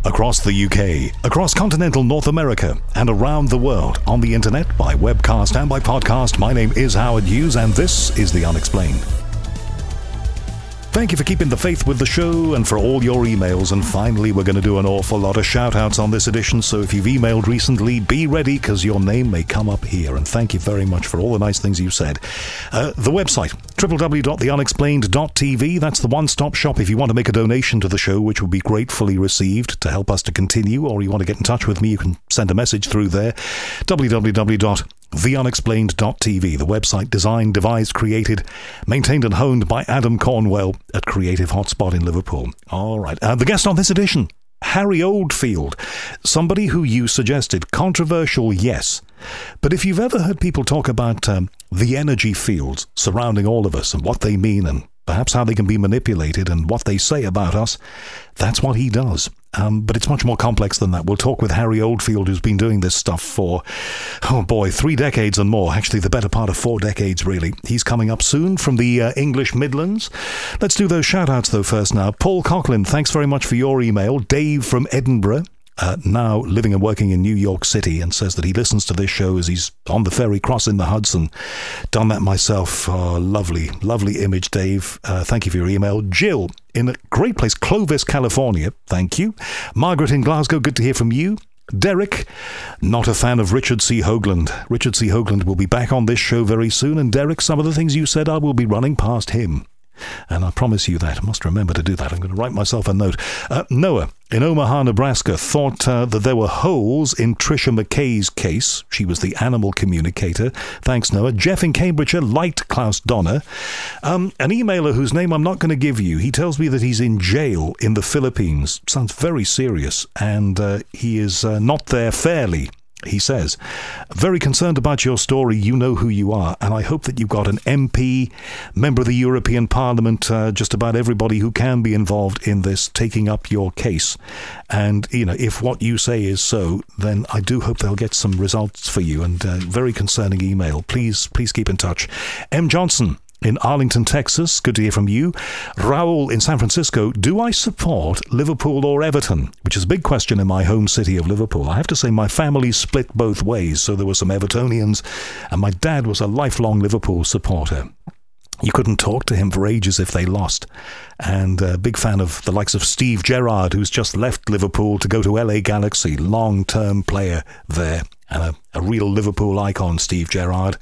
Across the UK, across continental North America, and around the world on the internet, by webcast and by podcast, my name is Howard Hughes, and this is The Unexplained. Thank you for keeping the faith with the show and for all your emails. And finally, we're going to do an awful lot of shout-outs on this edition, so if you've emailed recently, be ready, because your name may come up here. And thank you very much for all the nice things you said. The website, www.theunexplained.tv. That's the one-stop shop if you want to make a donation to the show, which would be gratefully received to help us to continue, or you want to get in touch with me, you can send a message through there. www.theunexplained.tv, the website designed, devised, created, maintained and honed by Adam Cornwell at Creative Hotspot in Liverpool. All right. The guest on this edition, Harry Oldfield, somebody who you suggested. Controversial, yes. But if you've ever heard people talk about the energy fields surrounding all of us and what they mean and perhaps how they can be manipulated and what they say about us, that's what he does. But it's much more complex than that. We'll talk with Harry Oldfield, who's been doing this stuff for, 3 decades and more. Actually, the better part of 4 decades, really. He's coming up soon from the English Midlands. Let's do those shout-outs, though, first now. Paul Coughlin, thanks very much for your email. Dave from Edinburgh, now living and working in New York City, and says that he listens to this show as he's on the ferry crossing the Hudson. Done that myself. Oh, lovely, lovely image, Dave. Thank you for your email. Jill in a great place, Clovis, California. Thank you. Margaret in Glasgow, good to hear from you. Derek, not a fan of Richard C. Hoagland. Richard C. Hoagland will be back on this show very soon, and Derek, some of the things you said, I will be running past him. And I promise you that. I must remember to do that. I'm going to write myself a note. Noah in Omaha, Nebraska, thought that there were holes in Tricia McKay's case. She was the animal communicator. Thanks, Noah. Jeff in Cambridgeshire liked Klaus Donner. An emailer whose name I'm not going to give you. He tells me that he's in jail in the Philippines. Sounds very serious. And he is not there fairly. He says, very concerned about your story. You know who you are, and I hope that you've got an MP, member of the European Parliament, just about everybody who can be involved in this, taking up your case. And, if what you say is so, then I do hope they'll get some results for you. And very concerning email. Please keep in touch. M. Johnson in Arlington, Texas, good to hear from you. Raul in San Francisco, do I support Liverpool or Everton? Which is a big question in my home city of Liverpool. I have to say my family split both ways, so there were some Evertonians, and my dad was a lifelong Liverpool supporter. You couldn't talk to him for ages if they lost. And a big fan of the likes of Steve Gerrard, who's just left Liverpool to go to LA Galaxy, long-term player there. And a real Liverpool icon, Steve Gerrard.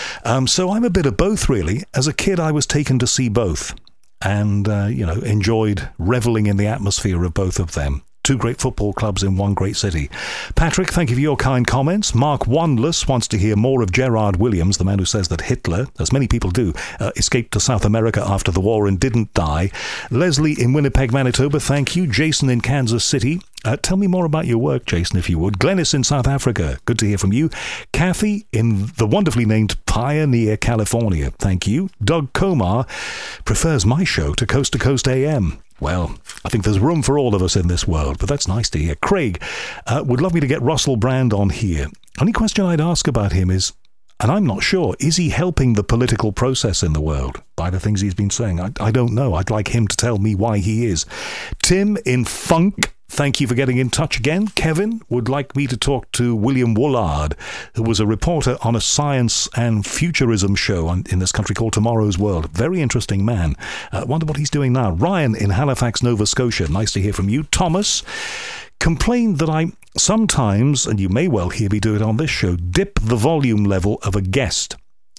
So I'm a bit of both, really. As a kid, I was taken to see both. And, enjoyed reveling in the atmosphere of both of them. 2 great football clubs in one great city. Patrick, thank you for your kind comments. Mark Wanless wants to hear more of Gerard Williams, the man who says that Hitler, as many people do, escaped to South America after the war and didn't die. Leslie in Winnipeg, Manitoba, thank you. Jason in Kansas City. Tell me more about your work, Jason, if you would. Glennis in South Africa, good to hear from you. Kathy in the wonderfully named Pioneer, California, thank you. Doug Komar prefers my show to Coast AM. Well, I think there's room for all of us in this world, but that's nice to hear. Craig would love me to get Russell Brand on here. Only question I'd ask about him is, and I'm not sure, is he helping the political process in the world by the things he's been saying? I don't know. I'd like him to tell me why he is. Tim in Funk, thank you for getting in touch again. Kevin would like me to talk to William Woolard, who was a reporter on a science and futurism show in this country called Tomorrow's World. Very interesting man. Wonder what he's doing now. Ryan in Halifax, Nova Scotia. Nice to hear from you. Thomas complained that I sometimes, and you may well hear me do it on this show, dip the volume level of a guest.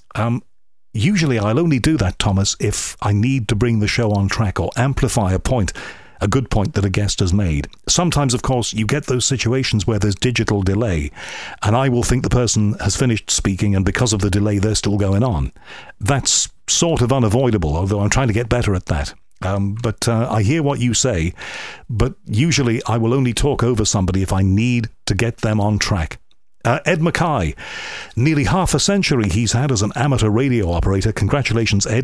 Usually I'll only do that, Thomas, if I need to bring the show on track or amplify a good point that a guest has made. Sometimes, of course, you get those situations where there's digital delay, and I will think the person has finished speaking, and because of the delay, they're still going on. That's sort of unavoidable, although I'm trying to get better at that. But I hear what you say, but usually I will only talk over somebody if I need to get them on track. Ed Mackay, nearly half a century he's had as an amateur radio operator. Congratulations, Ed,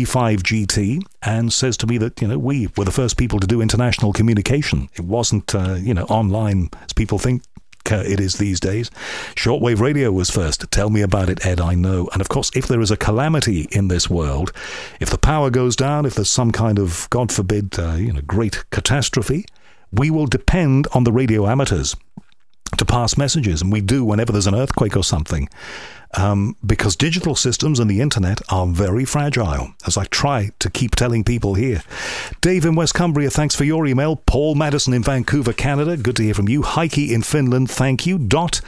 KB5GT, and says to me that, we were the first people to do international communication. It wasn't, online as people think it is these days. Shortwave radio was first. Tell me about it, Ed, I know. And of course, if there is a calamity in this world, if the power goes down, if there's some kind of, God forbid, great catastrophe, we will depend on the radio amateurs to pass messages, and we do whenever there's an earthquake or something, because digital systems and the internet are very fragile, as I try to keep telling people here. Dave in West Cumbria, thanks for your email. Paul Madison in Vancouver, Canada, good to hear from you. Heike in Finland, thank you.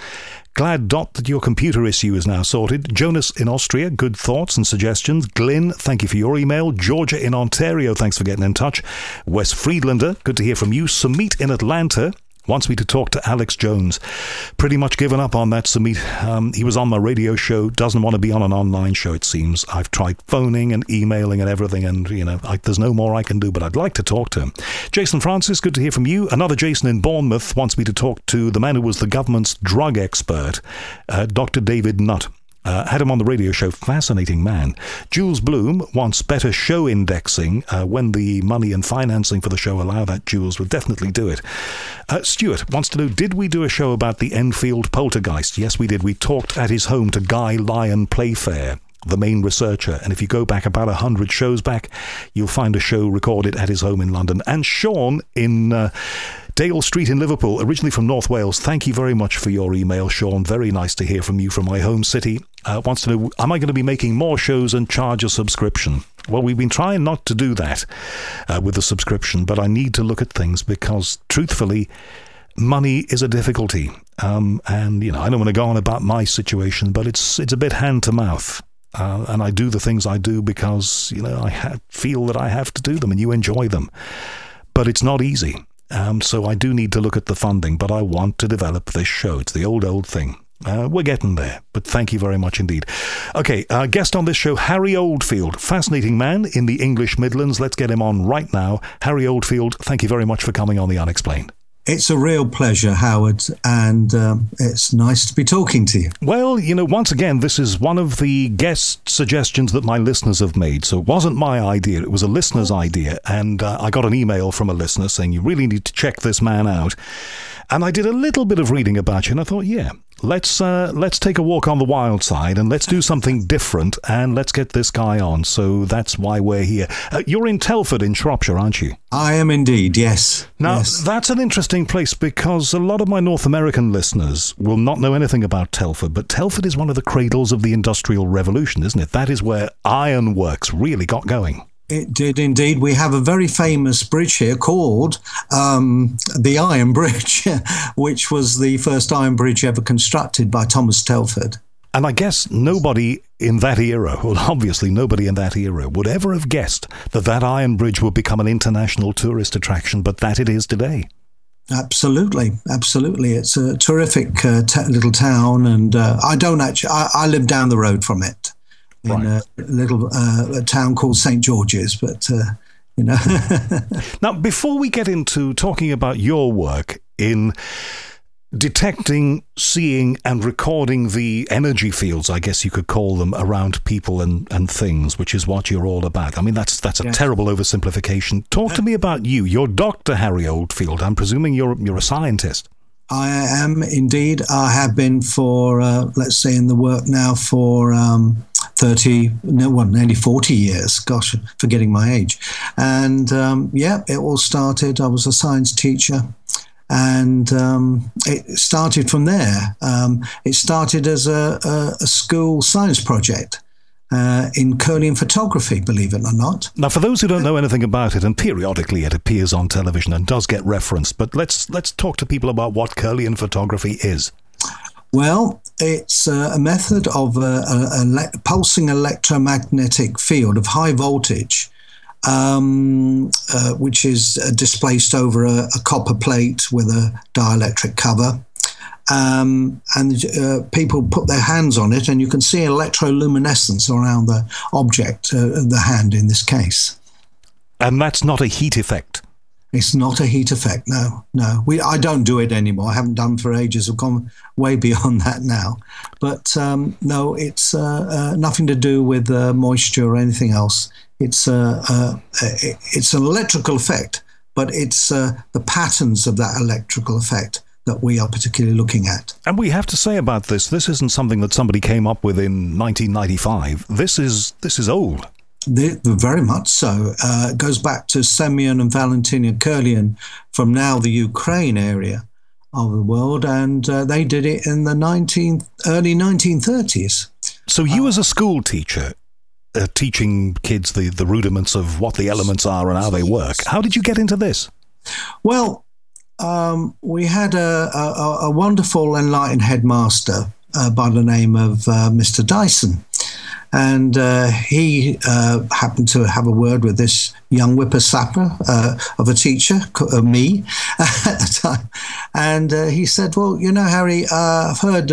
Glad, that your computer issue is now sorted. Jonas in Austria, good thoughts and suggestions. Glyn, thank you for your email. Georgia in Ontario, thanks for getting in touch. Wes Friedlander, good to hear from you. Sumit in Atlanta wants me to talk to Alex Jones. Pretty much given up on that, Sumit. He was on my radio show, doesn't want to be on an online show, it seems. I've tried phoning and emailing and everything, and, there's no more I can do, but I'd like to talk to him. Jason Francis, good to hear from you. Another Jason in Bournemouth wants me to talk to the man who was the government's drug expert, Dr. David Nutt. Had him on the radio show, fascinating man. Jules Bloom wants better show indexing. When the money and financing for the show allow that, Jules would definitely do it. Stuart wants to know, did we do a show about the Enfield poltergeist? Yes, we did. We talked at his home to Guy Lyon Playfair, the main researcher, and if you go back about 100 shows back, you'll find a show recorded at his home in London. And Sean in Dale Street in Liverpool, originally from North Wales, thank you very much for your email, Sean. Very nice to hear from you from my home city. Wants to know, am I going to be making more shows and charge a subscription? Well, we've been trying not to do that with the subscription, but I need to look at things because, truthfully, money is a difficulty. And, I don't want to go on about my situation, but it's a bit hand to mouth. And I do the things I do because, I feel that I have to do them and you enjoy them. But it's not easy. So I do need to look at the funding, but I want to develop this show. It's the old thing. We're getting there, but thank you very much indeed. Okay, guest on this show, Harry Oldfield, fascinating man in the English Midlands. Let's get him on right now. Harry Oldfield, thank you very much for coming on The Unexplained. It's a real pleasure, Howard, and it's nice to be talking to you. Well, once again, this is one of the guest suggestions that my listeners have made. So it wasn't my idea, it was a listener's idea. And I got an email from a listener saying, you really need to check this man out. And I did a little bit of reading about you, and I thought, let's take a walk on the wild side and let's do something different and let's get this guy on. So that's why we're here. You're in Telford in Shropshire, aren't you? I am indeed, yes. Now, yes. That's an interesting place because a lot of my North American listeners will not know anything about Telford, but Telford is one of the cradles of the Industrial Revolution, isn't it? That is where ironworks really got going. It did indeed. We have a very famous bridge here called the Iron Bridge, which was the first iron bridge ever constructed by Thomas Telford. And I guess nobody in that era, well, obviously nobody in that era, would ever have guessed that iron bridge would become an international tourist attraction, but that it is today. Absolutely. It's a terrific little town, and I live down the road from it. In a little town called St. George's, but, Now, before we get into talking about your work in detecting, seeing, and recording the energy fields, I guess you could call them, around people and things, which is what you're all about. I mean, that's a terrible oversimplification. Talk to me about you. You're Dr. Harry Oldfield. I'm presuming you're a scientist. I am indeed. I have been for, let's say, in the work now for nearly 40 years. Gosh, forgetting my age. And it all started. I was a science teacher, and it started from there. It started as a school science project. In Kirlian photography, believe it or not. Now, for those who don't know anything about it, and periodically it appears on television and does get referenced, but let's talk to people about what Kirlian photography is. Well, it's a method of a pulsing electromagnetic field of high voltage, which is displaced over a copper plate with a dielectric cover. And people put their hands on it, and you can see electroluminescence around the object, the hand in this case. And that's not a heat effect? It's not a heat effect, no. I don't do it anymore. I haven't done for ages. I've gone way beyond that now. But no, it's nothing to do with moisture or anything else. It's an electrical effect, but it's the patterns of that electrical effect that we are particularly looking at. And we have to say about this isn't something that somebody came up with in 1995. This is old. Very much so. It goes back to Semyon and Valentina Kirlian from now the Ukraine area of the world, and they did it in the early 1930s. So you as a school teacher, teaching kids the rudiments of what the elements are and how they work, how did you get into this? Well, we had a wonderful, enlightened headmaster by the name of Mr. Dyson. And he happened to have a word with this young whippersnapper of a teacher, me, at the time. And he said, well, you know, Harry, I've heard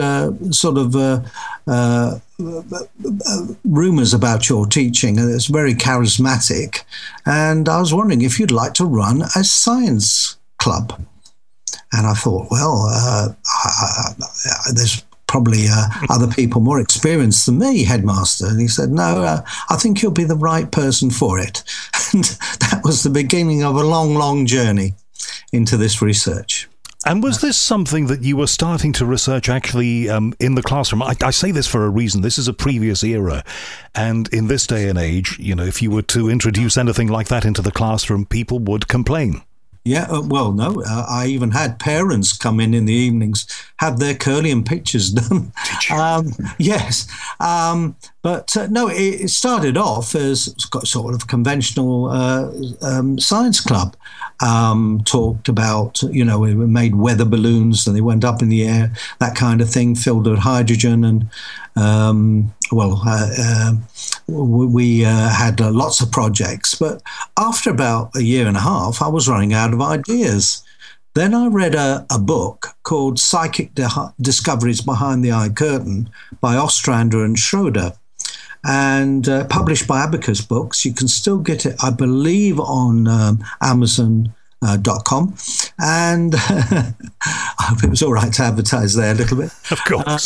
rumours about your teaching, and it's very charismatic. And I was wondering if you'd like to run a science club. And I thought, well, there's probably other people more experienced than me, headmaster. And he said, no, I think you'll be the right person for it. And that was the beginning of a long, long journey into this research. And was this something that you were starting to research actually in the classroom? I say this for a reason. This is a previous era. And in this day and age, you know, if you were to introduce anything like that into the classroom, people would complain. Yeah, well, no, I even had parents come in the evenings, have their Kirlian pictures done. Yes. But no, it started off as sort of a conventional science club. Talked about, you know, we made weather balloons and they went up in the air, that kind of thing, filled with hydrogen. And, we had lots of projects. But after about a year and a half, I was running out of ideas. Then I read a book called Psychic Discoveries Behind the Eye Curtain by Ostrander and Schroeder, and published by Abacus Books. You can still get it, I believe, on Amazon.com. And I hope it was all right to advertise there a little bit. Of course.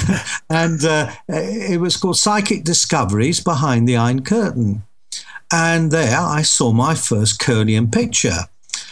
It was called Psychic Discoveries Behind the Iron Curtain. And there I saw my first Kirlian picture,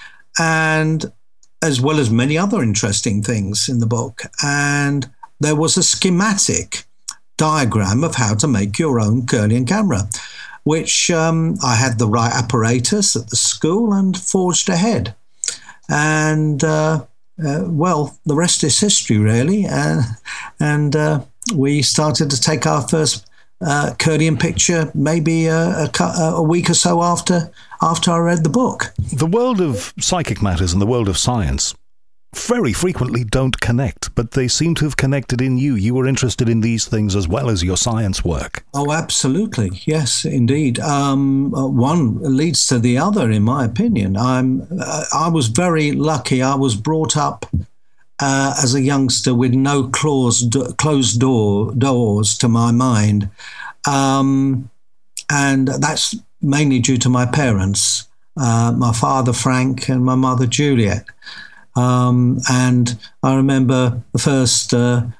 and as well as many other interesting things in the book. And there was a schematic diagram of how to make your own Kirlian camera, which I had the right apparatus at the school and forged ahead. And, well, the rest is history, really. And we started to take our first Kirlian picture maybe a week or so after I read the book. The world of psychic matters and the world of science very frequently don't connect, but they seem to have connected in you. You were interested in these things as well as your science work. Oh, absolutely. Yes, indeed. One leads to the other, in my opinion. I was very lucky. I was brought up as a youngster with no closed doors to my mind. And that's mainly due to my parents, my father, Frank, and my mother, Juliet. And I remember the first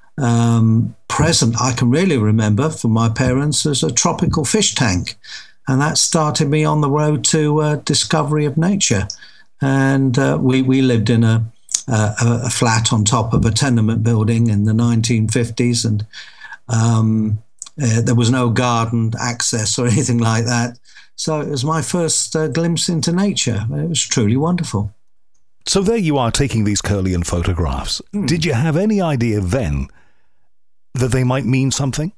present I can really remember from my parents as a tropical fish tank. And that started me on the road to discovery of nature. And we lived in a flat on top of a tenement building in the 1950s. And there was no garden access or anything like that. So it was my first glimpse into nature. It was truly wonderful. So there you are taking these Kirlian photographs. Did you have any idea then that they might mean something?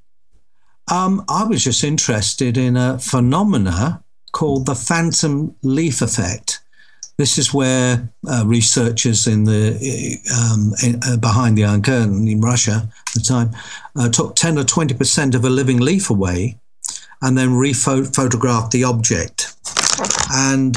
I was just interested in a phenomena called the phantom leaf effect. This is where researchers in the behind the Iron Curtain in Russia at the time took 10 or 20% of a living leaf away and then photographed the object. And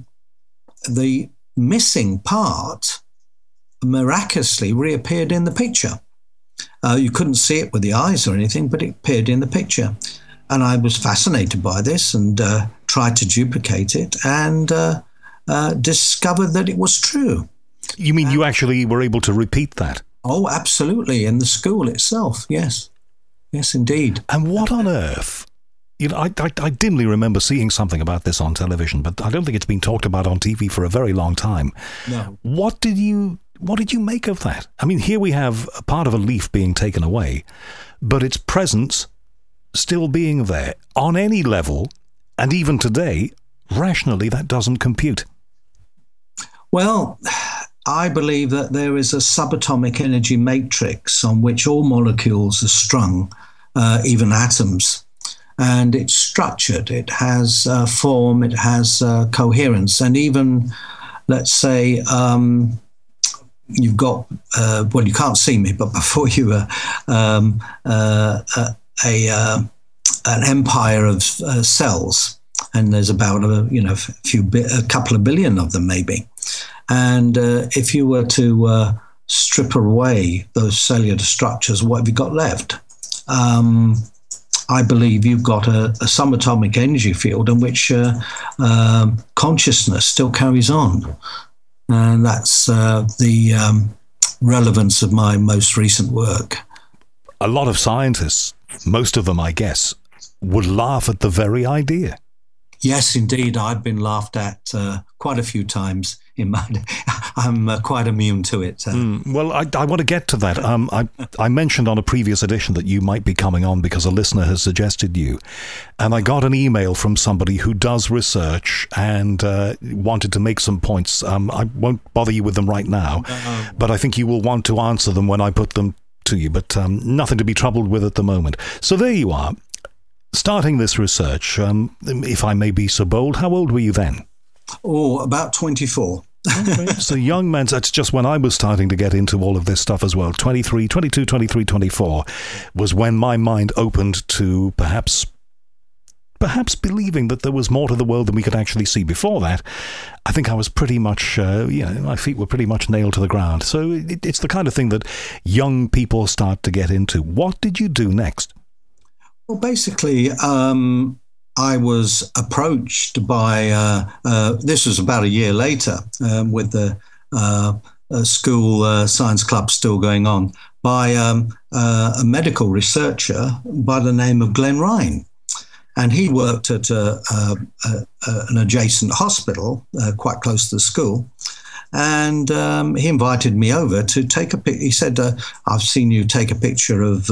the missing part miraculously reappeared in the picture. You couldn't see it with the eyes or anything, but it appeared in the picture. And I was fascinated by this and tried to duplicate it and discovered that it was true. You mean you actually were able to repeat that? Oh, absolutely. In the school itself, yes. Yes, indeed. And what on earth? You know, I dimly remember seeing something about this on television, but I don't think it's been talked about on TV for a very long time. No. What did you make of that? I mean, here we have a part of a leaf being taken away, but its presence still being there. On any level, And even today, rationally, that doesn't compute. Well, I believe that there is a subatomic energy matrix on which all molecules are strung, even atoms. And it's structured. It has form, it has coherence. And even, let's say, you've got, well, you can't see me, but before you were an empire of cells, and there's about a couple of billion of them maybe. And if you were to strip away those cellular structures, what have you got left? I believe you've got a subatomic energy field in which consciousness still carries on. And that's the relevance of my most recent work. A lot of scientists, most of them, I guess, would laugh at the very idea. Yes, indeed. I've been laughed at quite a few times. I'm quite immune to it. Well, I want to get to that. I mentioned on a previous edition that you might be coming on because a listener has suggested you. And I got an email from somebody who does research and wanted to make some points. I won't bother you with them right now, but I think you will want to answer them when I put them to you. But nothing to be troubled with at the moment. So there you are. Starting this research, if I may be so bold, how old were you then? Oh, about 24. Okay. So young men, that's just when I was starting to get into all of this stuff as well. 23, 24 was when my mind opened to perhaps believing that there was more to the world than we could actually see. Before that, I think I was pretty much, my feet were pretty much nailed to the ground. So it's the kind of thing that young people start to get into. What did you do next? Well, basically, I was approached by, this was about a year later, with the school science club still going on, by a medical researcher by the name of Glenn Ryan. And he worked at an adjacent hospital quite close to the school. And he invited me over to take a picture. He said, I've seen you take a picture of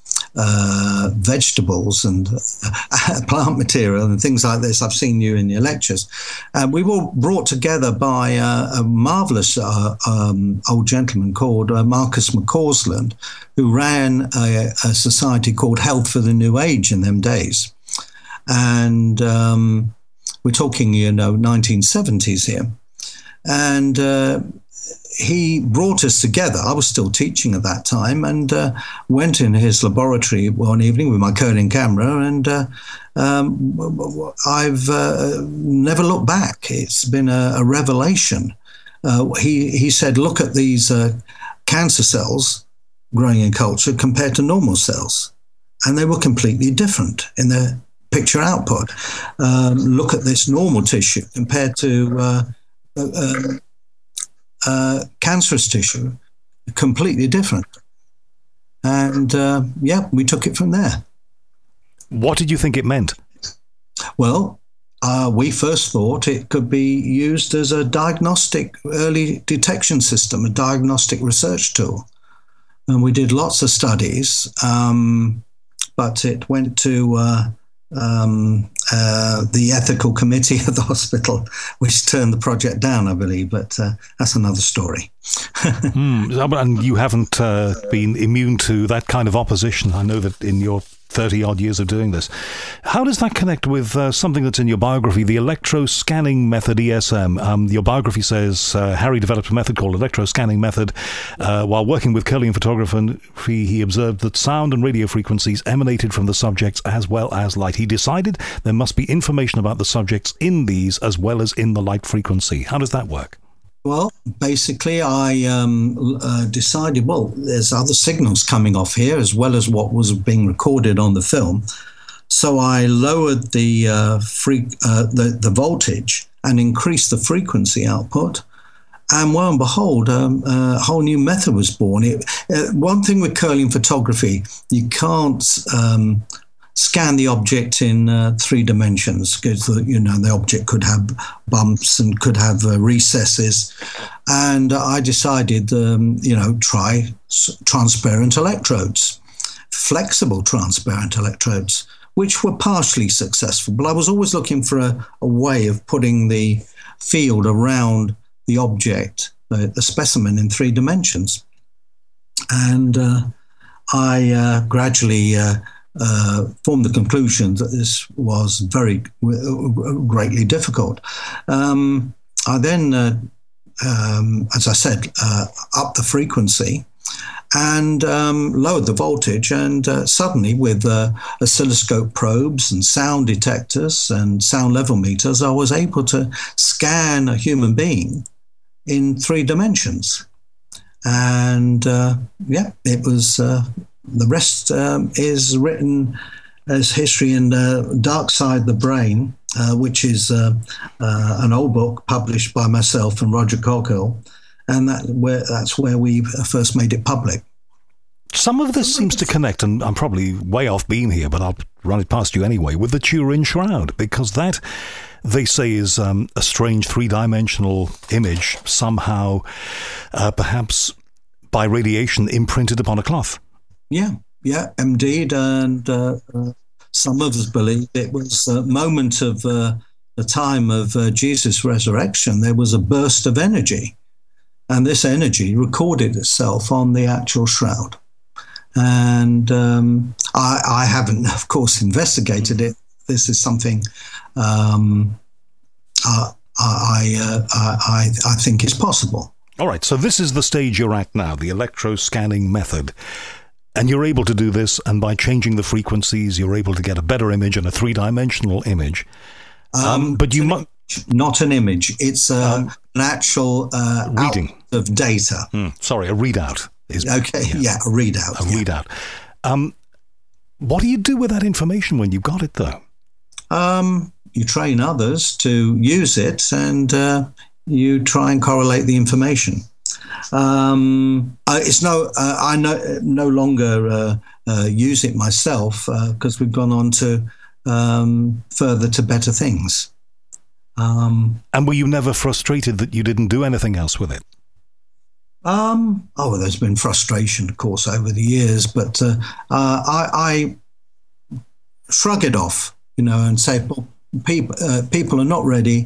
vegetables and plant material and things like this. I've seen you in your lectures. We were brought together by a marvelous old gentleman called Marcus McCausland, who ran a society called Health for the New Age in them days. And we're talking, 1970s here. And he brought us together. I was still teaching at that time, and went in his laboratory one evening with my Kodak camera, and I've never looked back. It's been a revelation. He said, look at these cancer cells growing in culture compared to normal cells, and they were completely different in their picture output. Look at this normal tissue compared to cancerous tissue, completely different. And we took it from there. What did you think it meant? Well, we first thought it could be used as a diagnostic early detection system, a diagnostic research tool. And we did lots of studies, but it went to the ethical committee of the hospital, which turned the project down, I believe, but that's another story. And you haven't been immune to that kind of opposition. I know that in your 30-odd years of doing this. How does that connect with something that's in your biography, the electroscanning method, ESM? Your biography says Harry developed a method called electroscanning method. While working with Kirlian photography, he observed that sound and radio frequencies emanated from the subjects as well as light. He decided there must be information about the subjects in these as well as in the light frequency. How does that work? Well, basically, I decided, there's other signals coming off here as well as what was being recorded on the film. So I lowered the voltage and increased the frequency output. And lo and behold, a whole new method was born. One thing with Kirlian photography, you can't scan the object in 3 dimensions because the object could have bumps and could have recesses, and I decided try transparent electrodes, flexible transparent electrodes, which were partially successful. But I was always looking for a way of putting the field around the object, the specimen, in 3 dimensions. And I gradually formed the conclusion that this was very greatly difficult. I then, as I said, upped the frequency and lowered the voltage, and suddenly with oscilloscope probes and sound detectors and sound level meters, I was able to scan a human being in 3 dimensions. And it was the rest is written as history in Dark Side of the Brain, which is an old book published by myself and Roger Coghill, and that's where we first made it public. Some of this seems to connect, and I'm probably way off beam here, but I'll run it past you anyway, with the Turin Shroud, because that, they say, is a strange 3-dimensional image, somehow, perhaps by radiation, imprinted upon a cloth. Yeah, indeed. And some of us believe it was a moment of the time of Jesus' resurrection. There was a burst of energy, and this energy recorded itself on the actual shroud. And I haven't, of course, investigated it. This is something I think is possible. All right, so this is the stage you're at now, the electroscanning method. And you're able to do this, and by changing the frequencies, you're able to get a better image and a 3-dimensional image. But you must... Not an image. It's an actual reading of data. Sorry, a readout. Okay, a readout. A readout. What do you do with that information when you've got it, though? You train others to use it, and you try and correlate the information. I no longer use it myself because we've gone on to further to better things. And were you never frustrated that you didn't do anything else with it? There's been frustration, of course, over the years, but I shrug it off, and say, well, people are not ready.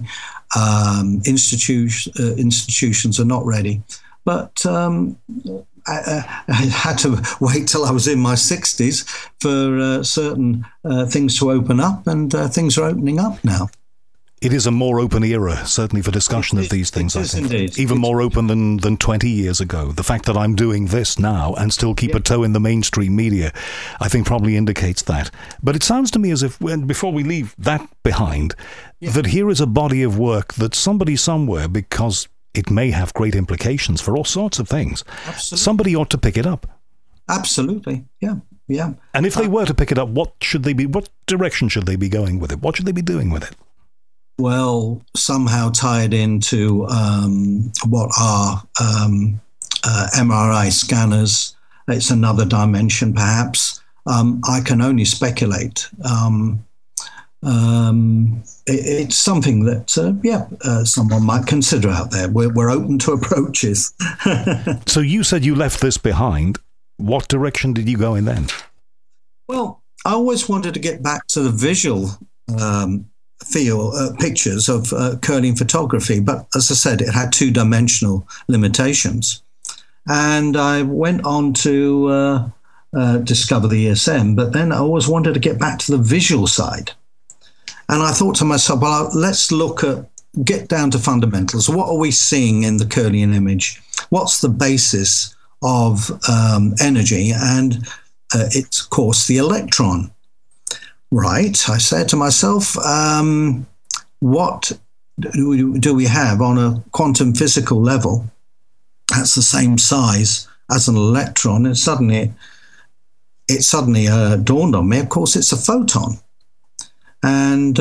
Institutions are not ready. But I had to wait till I was in my 60s for certain things to open up, and things are opening up now. It is a more open era, certainly for discussion of these things, I think. Indeed. Even more open than 20 years ago. The fact that I'm doing this now and still keep a toe in the mainstream media, I think probably indicates that. But it sounds to me as if, before we leave that behind, that here is a body of work that somebody somewhere, because it may have great implications for all sorts of things, somebody ought to pick it up. Absolutely, yeah. And if they were to pick it up, what direction should they be going with it? What should they be doing with it? Well, somehow tied into what are MRI scanners. It's another dimension, perhaps. I can only speculate. It's something that, someone might consider out there. We're open to approaches. So you said you left this behind. What direction did you go in Well, I always wanted to get back to the visual pictures of Kirlian photography, but as I said, it had 2-dimensional limitations. And I went on to discover the ESM, but then I always wanted to get back to the visual side. And I thought to myself, well, let's get down to fundamentals. What are we seeing in the Kirlian image? What's the basis of energy? And it's, of course, the electron. Right, I said to myself, what do we have on a quantum physical level that's the same size as an electron? And suddenly dawned on me, of course, it's a photon. And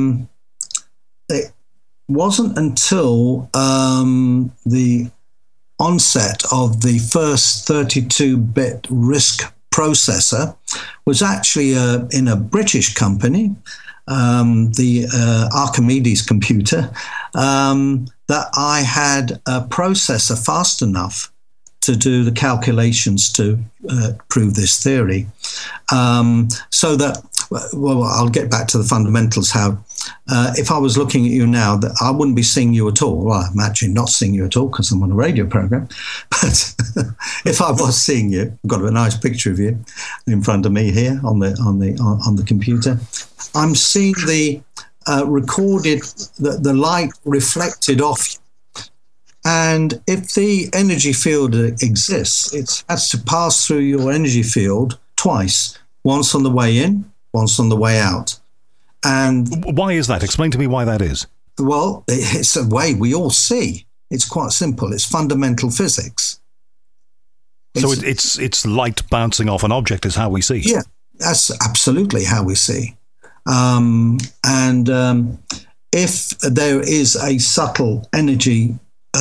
it wasn't until the onset of the first 32-bit RISC processor was actually in a British company, the Archimedes computer, that I had a processor fast enough to do the calculations to prove this theory. So that well, I'll get back to the fundamentals. How, if I was looking at you now, that I wouldn't be seeing you at all. Well, I'm actually not seeing you at all because I'm on a radio program. But if I was seeing you, I've got a nice picture of you in front of me here on the computer. I'm seeing the recorded, the light reflected off you. And if the energy field exists, it has to pass through your energy field twice, once on the way in, once on the way out. And why is that? Explain to me why that is. Well, it's a way we all see. It's quite simple. It's fundamental physics. So it's light bouncing off an object is how we see. Yeah, that's absolutely how we see. If there is a subtle energy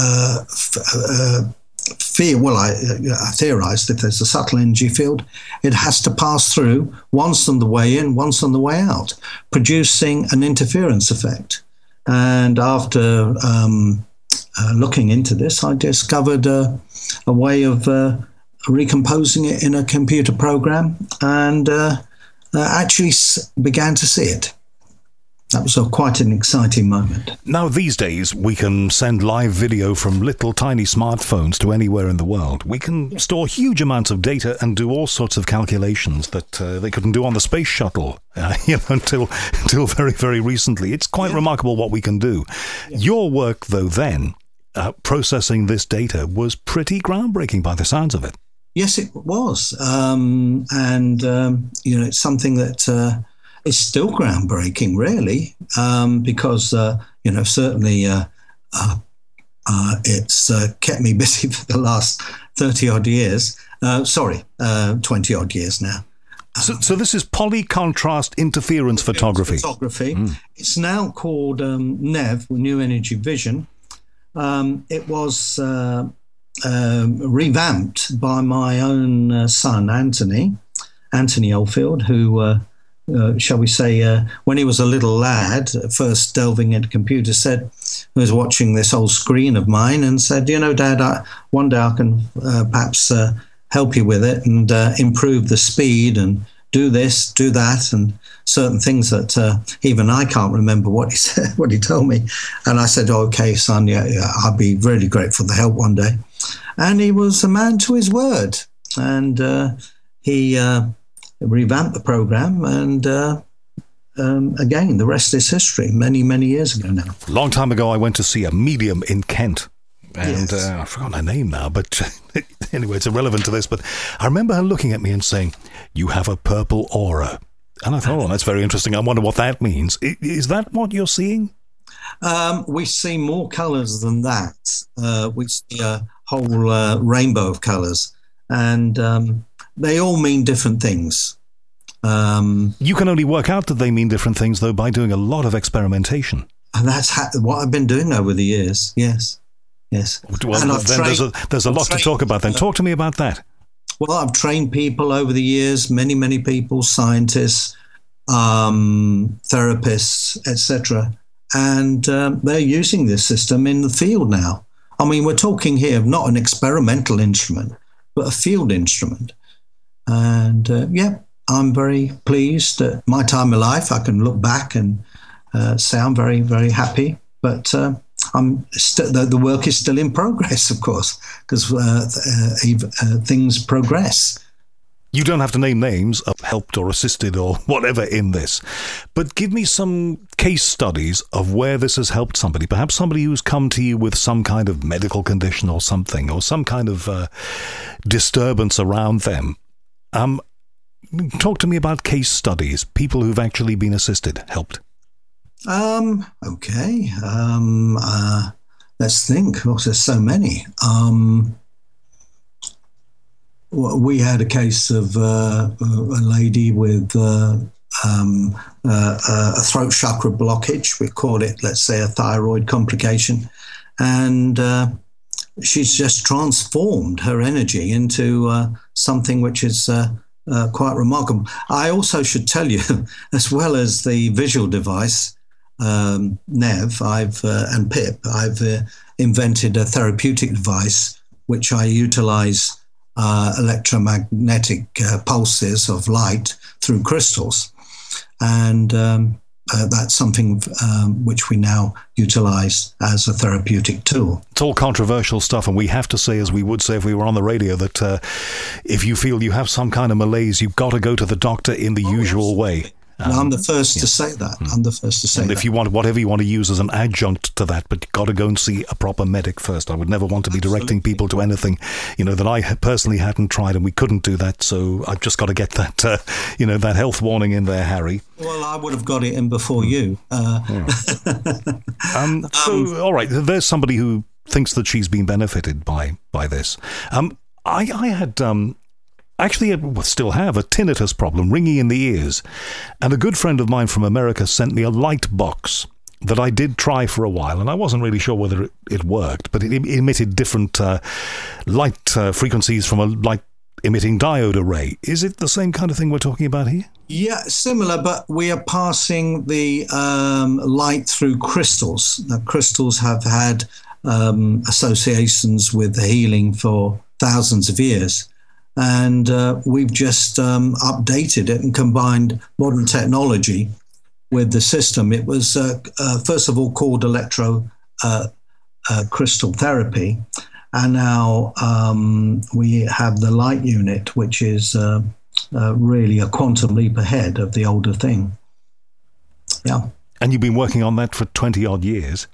field, well, I theorized if there's a subtle energy field, it has to pass through once on the way in, once on the way out, producing an interference effect. And after looking into this, I discovered a way of recomposing it in a computer program and actually began to see it. That was quite an exciting moment. Now, these days, we can send live video from little tiny smartphones to anywhere in the world. We can store huge amounts of data and do all sorts of calculations that they couldn't do on the space shuttle until very, very recently. It's quite remarkable what we can do. Yeah. Your work, though, then, processing this data was pretty groundbreaking by the sounds of it. Yes, it was. It's something that... It's still groundbreaking, really, because, certainly it's kept me busy for the last 30-odd years. 20-odd years now. So this is polycontrast interference photography. It's now called NEV, New Energy Vision. It was revamped by my own son, Anthony Oldfield, who... shall we say, when he was a little lad, first delving into computers, was watching this old screen of mine and said, Dad, one day I can perhaps help you with it and improve the speed and do this, do that, and certain things that even I can't remember what he said, what he told me. And I said, okay, son, yeah, I'll be really grateful for the help one day. And he was a man to his word. And he... revamped the program, and again, the rest is history. Many, many years ago now. A long time ago, I went to see a medium in Kent, and I've forgotten her name now, but anyway, it's irrelevant to this, but I remember her looking at me and saying, "You have a purple aura." And I thought, that's very interesting. I wonder what that means. Is that what you're seeing? We see more colours than that. We see a whole rainbow of colours, and they all mean different things. You can only work out that they mean different things, though, by doing a lot of experimentation. And that's what I've been doing over the years. Yes. Well, and there's a lot to talk about then. Talk to me about that. Well, I've trained people over the years, many, many people, scientists, therapists, etc. And they're using this system in the field now. I mean, we're talking here of not an experimental instrument, but a field instrument. And I'm very pleased at my time of life. I can look back and say I'm very, very happy. But the work is still in progress, of course, because things progress. You don't have to name names of helped or assisted or whatever in this, but give me some case studies of where this has helped somebody, perhaps somebody who's come to you with some kind of medical condition or something, or some kind of disturbance around them. Talk to me about case studies, people who've actually been assisted, helped. Okay. Let's think. Oh, there's so many. We had a case of a lady with a throat chakra blockage. We call it, let's say, a thyroid complication. And she's just transformed her energy into something which is quite remarkable. I also should tell you, as well as the visual device, NEV, and PIP, I've invented a therapeutic device which I utilize electromagnetic pulses of light through crystals. And that's something which we now utilize as a therapeutic tool. It's all controversial stuff, and we have to say, as we would say if we were on the radio, that if you feel you have some kind of malaise, you've got to go to the doctor in the usual way. I'm the first to say that. I'm the first to say that. And if you want whatever you want to use as an adjunct to that, but you've got to go and see a proper medic first. I would never want to be directing people to anything, that I personally hadn't tried, and we couldn't do that. So I've just got to get that, that health warning in there, Harry. Well, I would have got it in before you. So, all right, there's somebody who thinks that she's been benefited by this. I had... Actually, I still have a tinnitus problem, ringing in the ears. And a good friend of mine from America sent me a light box that I did try for a while, and I wasn't really sure whether it worked, but it emitted different light frequencies from a light-emitting diode array. Is it the same kind of thing we're talking about here? Yeah, similar, but we are passing the light through crystals. Now, crystals have had associations with healing for thousands of years. And we've just updated it and combined modern technology with the system. It was, first of all, called electro crystal therapy. And now we have the light unit, which is really a quantum leap ahead of the older thing. Yeah. And you've been working on that for 20-odd years.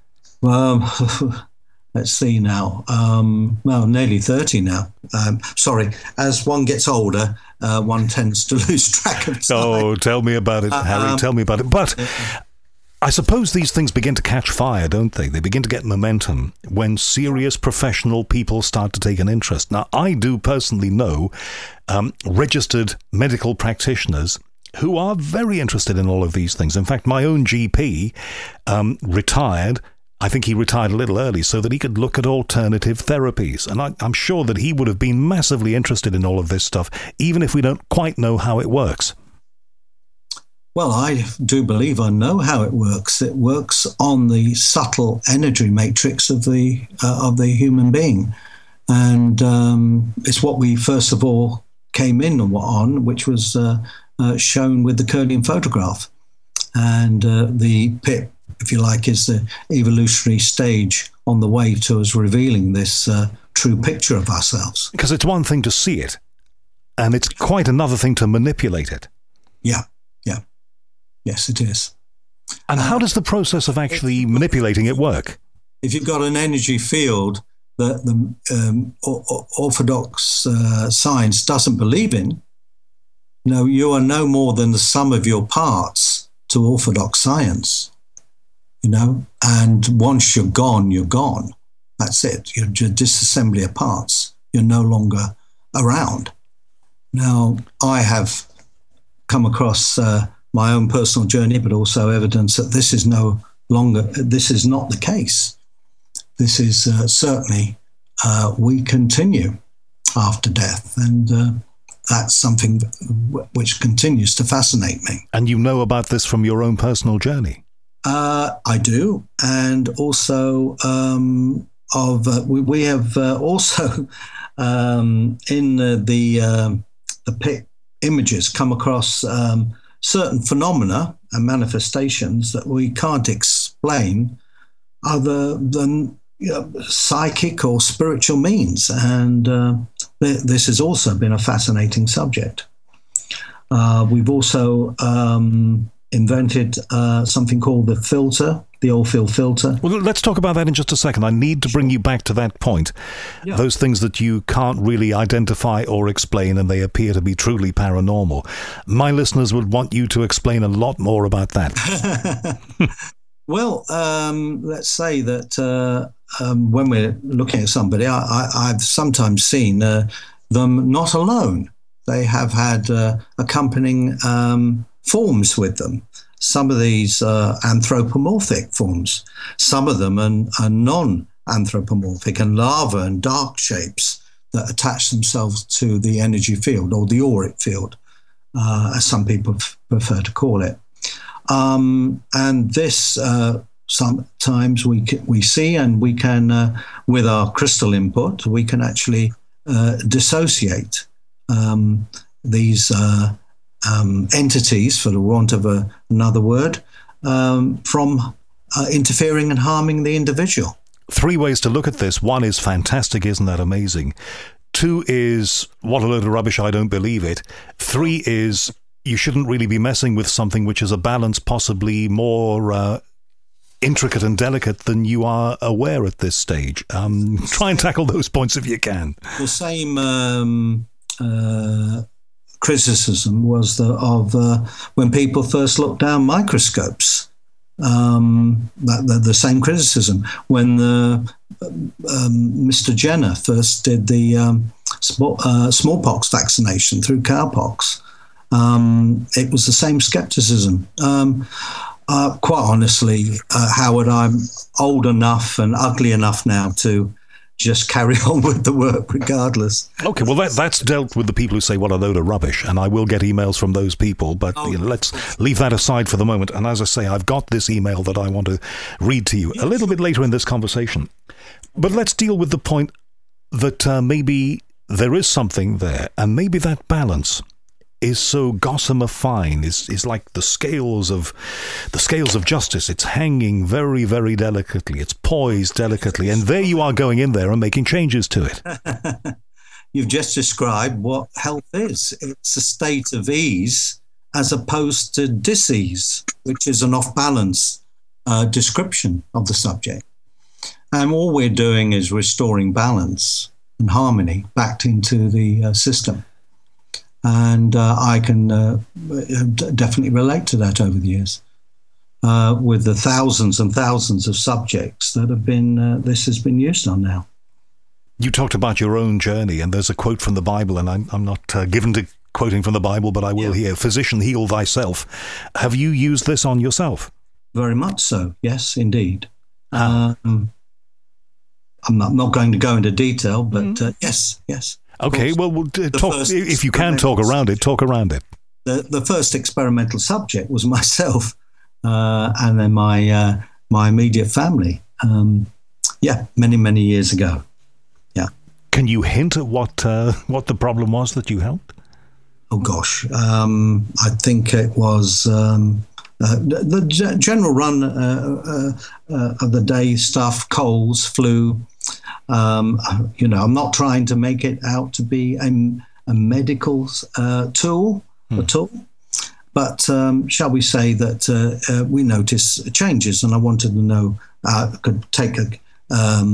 Let's see now. Nearly 30 now. Sorry, as one gets older, one tends to lose track of time. Oh, tell me about it, Harry. Tell me about it. But I suppose these things begin to catch fire, don't they? They begin to get momentum when serious professional people start to take an interest. Now, I do personally know registered medical practitioners who are very interested in all of these things. In fact, my own GP retired. I think he retired a little early so that he could look at alternative therapies. And I'm sure that he would have been massively interested in all of this stuff, even if we don't quite know how it works. Well, I do believe I know how it works. It works on the subtle energy matrix of the human being. And it's what we first of all came in on, which was shown with the Kirlian photograph. And the PIP, if you like, is the evolutionary stage on the way to us revealing this true picture of ourselves. Because it's one thing to see it, and it's quite another thing to manipulate it. Yeah. Yes, it is. And how does the process of actually manipulating it work? If you've got an energy field that the orthodox science doesn't believe in, you are no more than the sum of your parts to orthodox science. And once you're gone, you're gone. That's it. You're just disassembly of parts. You're no longer around. Now, I have come across my own personal journey, but also evidence that this is not the case. This is certainly, we continue after death. And that's something which continues to fascinate me. And you know about this from your own personal journey? I do, and also we have also in the PIC images come across certain phenomena and manifestations that we can't explain other than psychic or spiritual means, and this has also been a fascinating subject. We've also invented something called the filter, the Oldfield filter. Well, let's talk about that in just a second. I need to bring you back to that point. Yeah. Those things that you can't really identify or explain, and they appear to be truly paranormal. My listeners would want you to explain a lot more about that. Well, let's say that when we're looking at somebody, I've sometimes seen them not alone. They have had accompanying forms with them. Some of these are anthropomorphic forms. Some of them are non-anthropomorphic and larva and dark shapes that attach themselves to the energy field or the auric field, as some people prefer to call it. And this sometimes we see, and we can, with our crystal input, we can actually dissociate these entities, for the want of another word, from interfering and harming the individual. 3 ways to look at this. 1 is fantastic, isn't that amazing? 2 is, what a load of rubbish, I don't believe it. 3 is, you shouldn't really be messing with something which is a balance possibly more intricate and delicate than you are aware at this stage. Try and tackle those points if you can. The same criticism was of when people first looked down microscopes. The same criticism when Mr. Jenner first did the smallpox vaccination through cowpox. It was the same skepticism. Quite honestly, Howard, I'm old enough and ugly enough now to just carry on with the work regardless. Okay, well, that's dealt with the people who say, what a load of rubbish, and I will get emails from those people, but let's leave that aside for the moment. And as I say, I've got this email that I want to read to you a little bit later in this conversation. But let's deal with the point that maybe there is something there, and maybe that balance is so gossamer fine, is like the scales of justice. It's hanging very, very delicately. It's poised delicately, and there you are going in there and making changes to it. You've just described what health is. It's a state of ease as opposed to dis-ease, which is an off-balance description of the subject. And all we're doing is restoring balance and harmony back into the system. And I can definitely relate to that over the years with the thousands and thousands of subjects that have been this has been used on now. You talked about your own journey, and there's a quote from the Bible, and I'm not given to quoting from the Bible, but I will here. Physician, heal thyself. Have you used this on yourself? Very much so, yes, indeed. I'm not going to go into detail, but yes. Okay, well, talk, if you can talk around it, talk around it. The first experimental subject was myself, and then my immediate family. Many years ago. Yeah. Can you hint at what the problem was that you helped? Oh gosh, I think it was the general run of the day stuff: colds, flu. I'm not trying to make it out to be a medical tool at all, but shall we say that we notice changes, and I wanted to know, could take a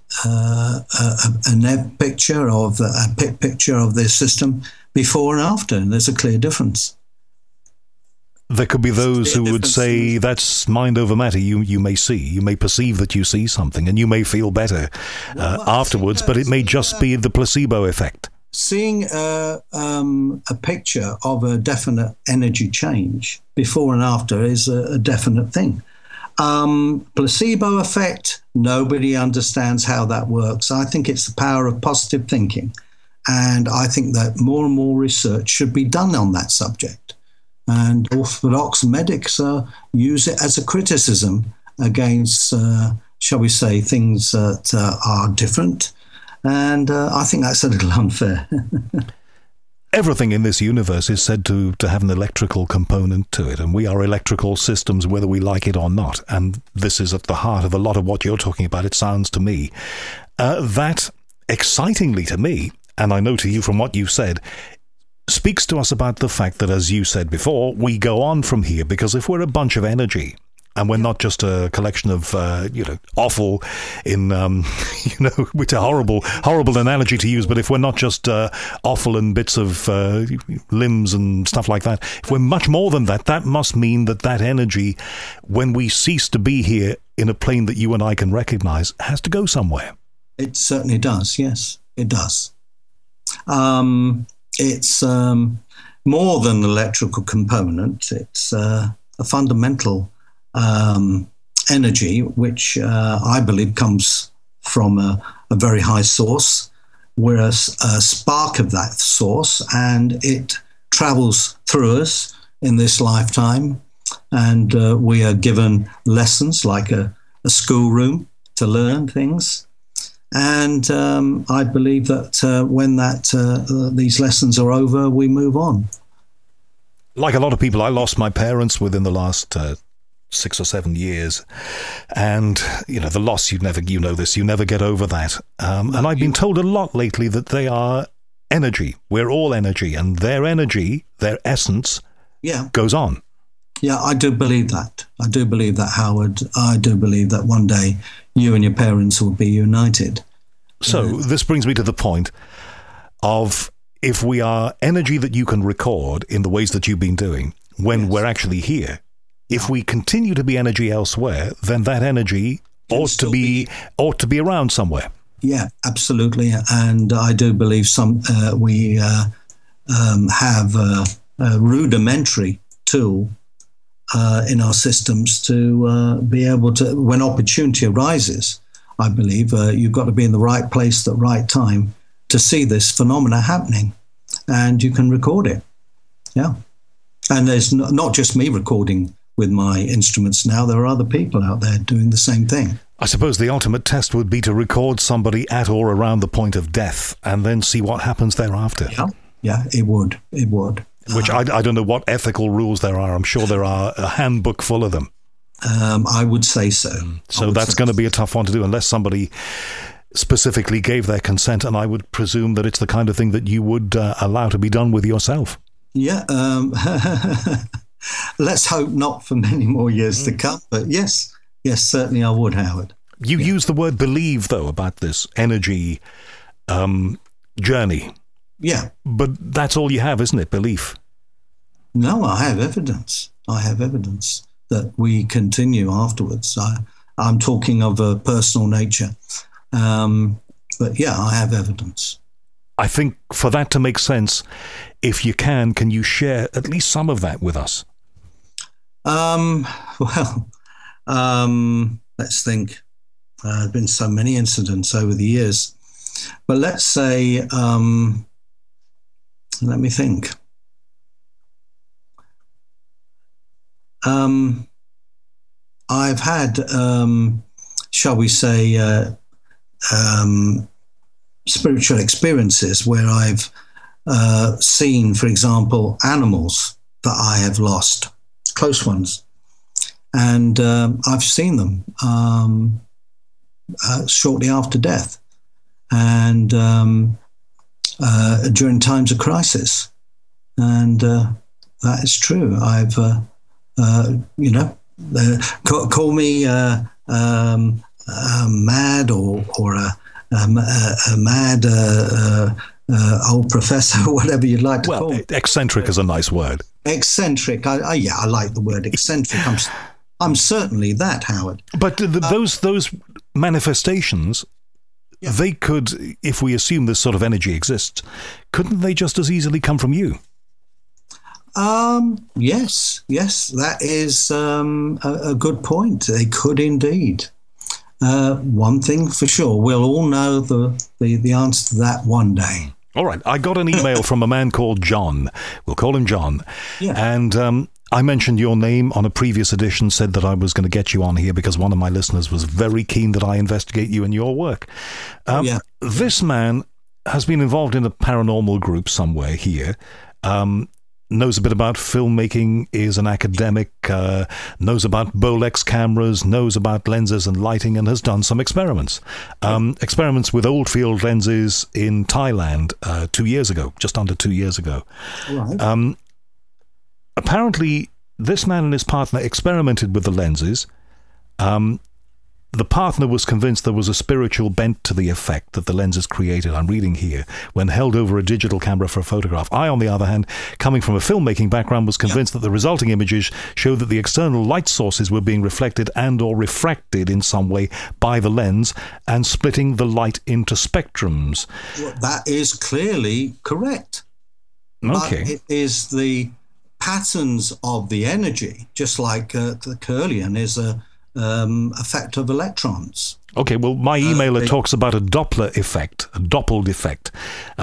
NEV picture of a PIC picture of this system before and after, and there's a clear difference. There could be those who would say that's mind over matter. You may perceive that you see something, and you may feel better afterwards, but it may just be the placebo effect. Seeing a picture of a definite energy change before and after is a definite thing. Placebo effect, nobody understands how that works. I think it's the power of positive thinking, and I think that more and more research should be done on that subject. And orthodox medics use it as a criticism against, shall we say, things that are different. And I think that's a little unfair. Everything in this universe is said to have an electrical component to it, and we are electrical systems whether we like it or not. And this is at the heart of a lot of what you're talking about, it sounds to me. That, excitingly to me, and I know to you from what you've said, speaks to us about the fact that, as you said before, we go on from here, because if we're a bunch of energy and we're not just a collection of, offal in, which a horrible analogy to use, but if we're not just offal and bits of limbs and stuff like that, if we're much more than that, that must mean that energy, when we cease to be here in a plane that you and I can recognize, has to go somewhere. It certainly does, yes, it does. It's more than an electrical component. It's a fundamental energy, which I believe comes from a very high source. We're a spark of that source, and it travels through us in this lifetime. And we are given lessons like a schoolroom to learn things. And I believe that when these lessons are over, we move on. Like a lot of people, I lost my parents within the last 6 or 7 years, and the loss, you never get over that. And I've been told a lot lately that they are energy. We're all energy, and their energy, their essence, goes on. Yeah, I do believe that. I do believe that, Howard. I do believe that one day you and your parents will be united. So this brings me to the point of, if we are energy that you can record in the ways that you've been doing when we're actually here, if we continue to be energy elsewhere, then that energy ought to be around somewhere. Yeah, absolutely. And I do believe we have a rudimentary tool in our systems to be able to, when opportunity arises, I believe you've got to be in the right place at the right time to see this phenomena happening, and you can record it. Yeah. And there's not just me recording with my instruments now. There are other people out there doing the same thing. I suppose the ultimate test would be to record somebody at or around the point of death and then see what happens thereafter. Yeah, it would. Which I don't know what ethical rules there are. I'm sure there are a handbook full of them. I would say so. So that's going to be a tough one to do unless somebody specifically gave their consent, and I would presume that it's the kind of thing that you would allow to be done with yourself. Yeah, let's hope not for many more years to come, but yes, certainly I would, Howard. You use the word believe, though, about this energy journey. Yeah. But that's all you have, isn't it, belief? No, I have evidence. That we continue afterwards. I'm talking of a personal nature. But yeah, I have evidence. I think for that to make sense, if you can you share at least some of that with us? Let's think. There's been so many incidents over the years. But let's say, let me think. I've had, shall we say, spiritual experiences where I've seen, for example, animals that I have lost, close ones, and I've seen them shortly after death, and during times of crisis, and that is true. I've, call me mad or a mad old professor, whatever you'd like to call it. Eccentric is a nice word. Eccentric. I like the word eccentric. I'm certainly that, Howard. But those manifestations, they could, if we assume this sort of energy exists, couldn't they just as easily come from you? Yes, that is a good point. They could indeed. One thing for sure, we'll all know the answer to that one day. All right. I got an email from a man called John. We'll call him John. Yeah. And I mentioned your name on a previous edition, said that I was going to get you on here because one of my listeners was very keen that I investigate you and your work. This man has been involved in a paranormal group somewhere here. Knows a bit about filmmaking, is an academic, knows about Bolex cameras, knows about lenses and lighting, and has done some experiments. Experiments with Oldfield lenses in Thailand 2 years ago, just under 2 years ago. Right. Apparently, this man and his partner experimented with the lenses. The partner was convinced there was a spiritual bent to the effect that the lenses created, I'm reading here, when held over a digital camera for a photograph. I, on the other hand, coming from a filmmaking background, was convinced that the resulting images showed that the external light sources were being reflected and or refracted in some way by the lens and splitting the light into spectrums. Well, that is clearly correct. Okay. But it is the patterns of the energy, just like the Kirlian is a effect of electrons. Okay, well, my emailer talks about a Doppler effect, a Doppelt effect,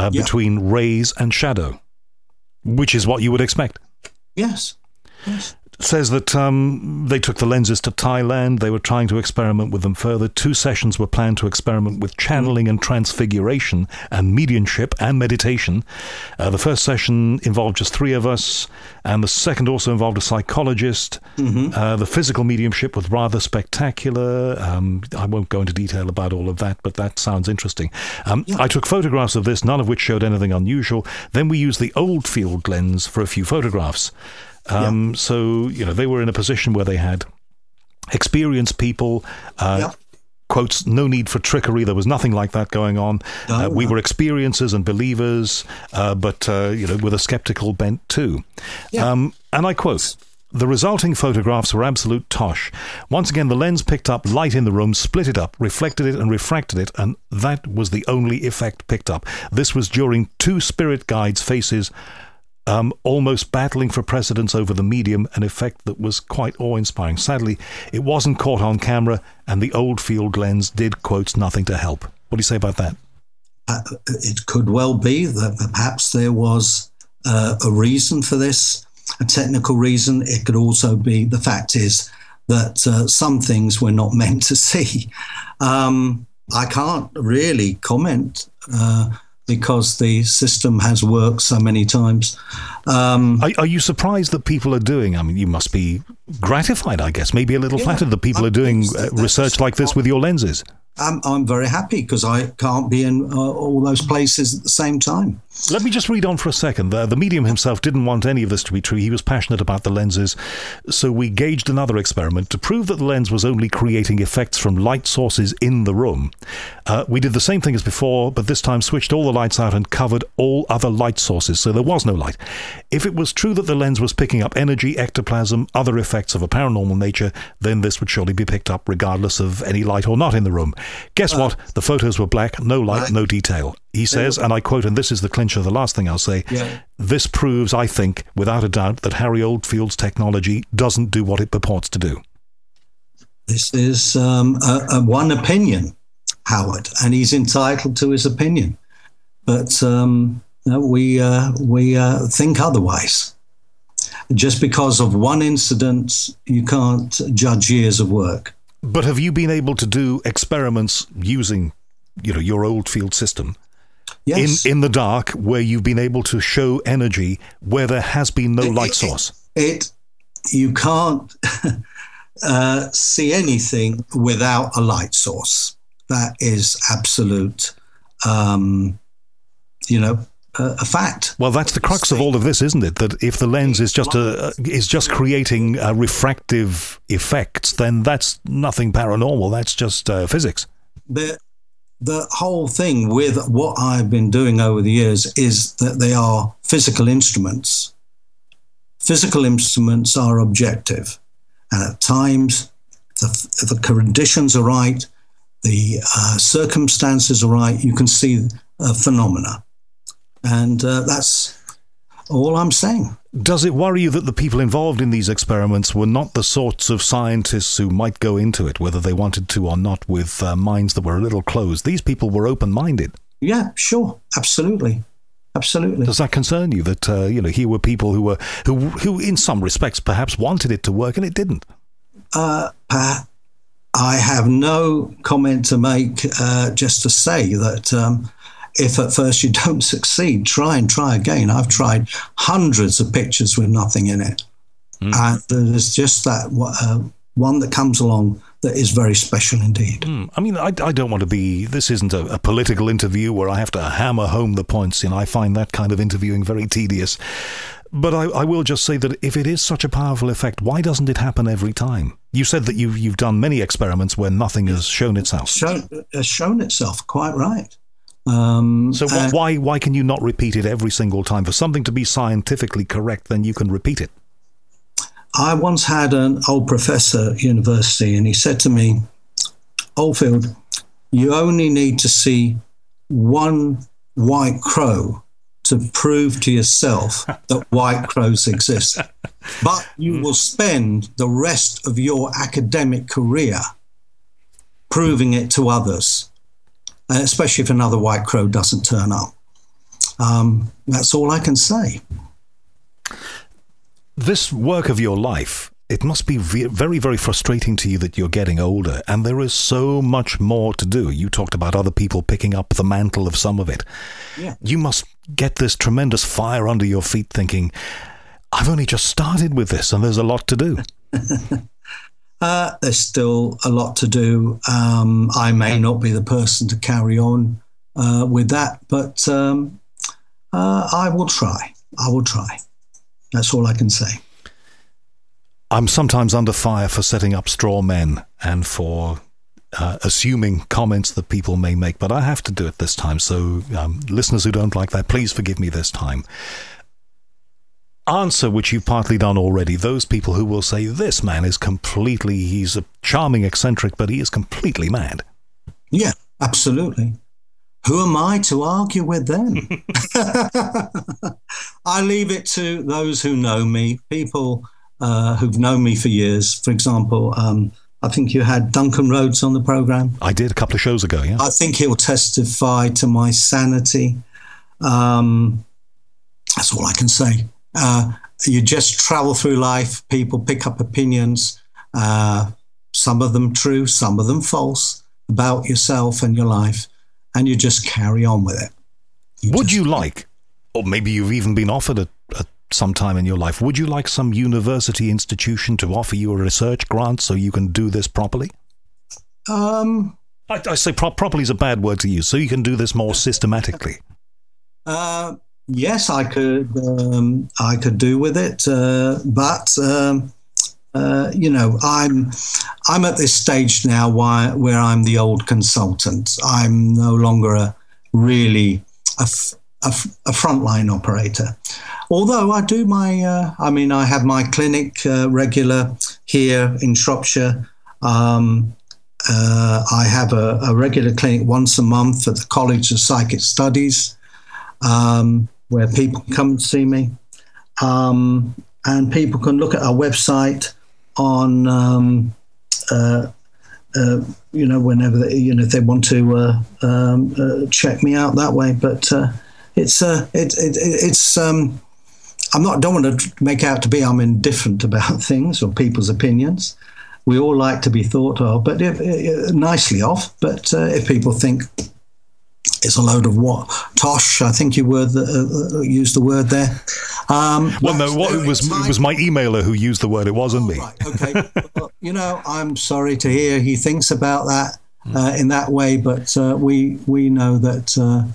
between rays and shadow, which is what you would expect. Yes. says that they took the lenses to Thailand. They were trying to experiment with them further. 2 sessions were planned to experiment with channeling and transfiguration and mediumship and meditation. The first session involved just 3 of us, and the second also involved a psychologist. The physical mediumship was rather spectacular. I won't go into detail about all of that, but that sounds interesting. I took photographs of this, none of which showed anything unusual. Then we used the Oldfield lens for a few photographs. So, they were in a position where they had experienced people, quotes, no need for trickery. There was nothing like that going on. We were experiencers and believers, but, with a skeptical bent too. And I quote, "The resulting photographs were absolute tosh. Once again, the lens picked up light in the room, split it up, reflected it and refracted it, and that was the only effect picked up. This was during 2 spirit guides' faces, almost battling for precedence over the medium, an effect that was quite awe-inspiring. Sadly, it wasn't caught on camera, and the Oldfield lens did, quotes, nothing to help." What do you say about that? It could well be that perhaps there was a reason for this, a technical reason. It could also be, the fact is that some things we're not meant to see. I can't really comment because the system has worked so many times. Are you surprised that people are doing, you must be gratified, I guess, maybe a little flattered that people are doing research like this with your lenses? I'm very happy because I can't be in all those places at the same time. Let me just read on for a second. The medium himself didn't want any of this to be true. He was passionate about the lenses. So we gauged another experiment to prove that the lens was only creating effects from light sources in the room. We did the same thing as before, but this time switched all the lights out and covered all other light sources, so there was no light. If it was true that the lens was picking up energy, ectoplasm, other effects of a paranormal nature, then this would surely be picked up regardless of any light or not in the room. Guess what? The photos were black, no light, no detail. He says, and I quote, and this is the clincher, the last thing I'll say, this proves, I think, without a doubt, that Harry Oldfield's technology doesn't do what it purports to do. This is one opinion, Howard, and he's entitled to his opinion. But we think otherwise. Just because of one incident, you can't judge years of work. But have you been able to do experiments using, your Oldfield system? Yes. In the dark, where you've been able to show energy where there has been no light source? You can't see anything without a light source. That is absolute, a fact. Well, that's the crux of all of this, isn't it? That if the lens is just creating refractive effects, then that's nothing paranormal. That's just physics. The whole thing with what I've been doing over the years is that they are physical instruments. Physical instruments are objective. And at times, the conditions are right, the circumstances are right, you can see phenomena. And that's all I'm saying. Does it worry you that the people involved in these experiments were not the sorts of scientists who might go into it, whether they wanted to or not, with minds that were a little closed? These people were open-minded. Yeah, sure. Absolutely. Absolutely. Does that concern you that, here were people who in some respects perhaps wanted it to work and it didn't? I have no comment to make, just to say that if at first you don't succeed, try and try again. I've tried hundreds of pictures with nothing in it. And there's just that one that comes along that is very special indeed. I don't want to be, this isn't a political interview where I have to hammer home the points. I find that kind of interviewing very tedious. But I will just say that if it is such a powerful effect, why doesn't it happen every time? You said that you've done many experiments where nothing has shown itself. Shown itself, quite right. Why can you not repeat it every single time? For something to be scientifically correct, then you can repeat it. I once had an old professor at university, and he said to me, Oldfield, you only need to see one white crow to prove to yourself that white crows exist. But you will spend the rest of your academic career proving it to others, especially if another white crow doesn't turn up. That's all I can say. This work of your life it must be very, very frustrating to you that you're getting older and there is so much more to do. You talked about other people picking up the mantle of some of it. Yeah. You must get this tremendous fire under your feet thinking, I've only just started with this and there's a lot to do. There's still a lot to do. I may not be the person to carry on with that, but I will try. That's all I can say. I'm sometimes under fire for setting up straw men and for assuming comments that people may make, but I have to do it this time. So listeners who don't like that, please forgive me this time. Answer, which you've partly done already, those people who will say, this man is he's a charming eccentric, but he is completely mad. Yeah, absolutely. Who am I to argue with them? I leave it to those who know me, people who've known me for years. For example, I think you had Duncan Rhodes on the program. I did a couple of shows ago, yeah. I think he'll testify to my sanity. That's all I can say. You just travel through life. People pick up opinions, some of them true, some of them false, about yourself and your life, and you just carry on with it. Would you like, or maybe you've even been offered at some time in your life, would you like some university institution to offer you a research grant so you can do this properly? I say properly is a bad word to use, so you can do this more systematically. Yes, I could do with it, but I'm at this stage now where I'm the old consultant. I'm no longer a frontline operator. Although I do I have my clinic regular here in Shropshire. I have a regular clinic once a month at the College of Psychic Studies, where people come and see me. And people can look at our website on, whenever if they want to check me out that way. But don't want to make out to be I'm indifferent about things or people's opinions. We all like to be thought of, but nicely of. But if people think it's a load of what tosh, I think you used the word there. It was my emailer who used the word. It wasn't me. Right, okay. Well, I'm sorry to hear he thinks about that in that way, but we know that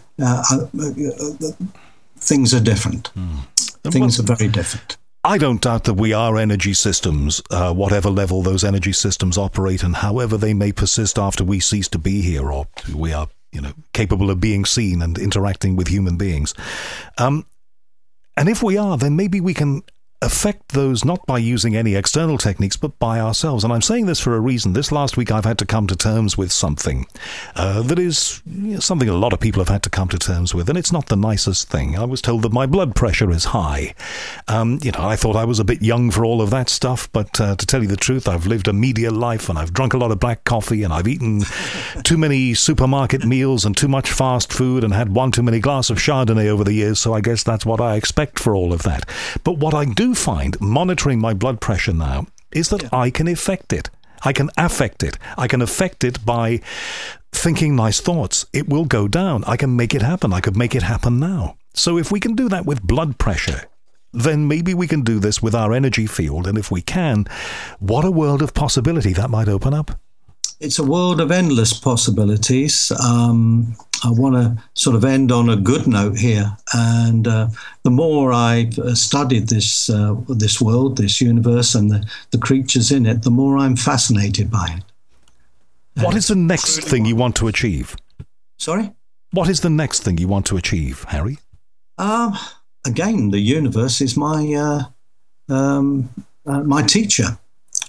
things are different. Things are very different. I don't doubt that we are energy systems, whatever level those energy systems operate, and however they may persist after we cease to be here, or we are capable of being seen and interacting with human beings. And if we are, then maybe we can affect those not by using any external techniques, but by ourselves. And I'm saying this for a reason. This last week I've had to come to terms with something that is something a lot of people have had to come to terms with, and it's not the nicest thing. I was told that my blood pressure is high. I thought I was a bit young for all of that stuff, but to tell you the truth, I've lived a media life, and I've drunk a lot of black coffee, and I've eaten too many supermarket meals and too much fast food, and had one too many glass of Chardonnay over the years, so I guess that's what I expect for all of that. But what I do find monitoring my blood pressure now is that I can affect it. I can affect it. I can affect it by thinking nice thoughts. It will go down. I can make it happen. I could make it happen now. So if we can do that with blood pressure, then maybe we can do this with our energy field. And if we can, what a world of possibility that might open up. It's a world of endless possibilities. I want to sort of end on a good note here. And the more I've studied this world, this universe, and the creatures in it, the more I'm fascinated by it. What is the next thing you want to achieve? Sorry? What is the next thing you want to achieve, Harry? Again, the universe is my my teacher.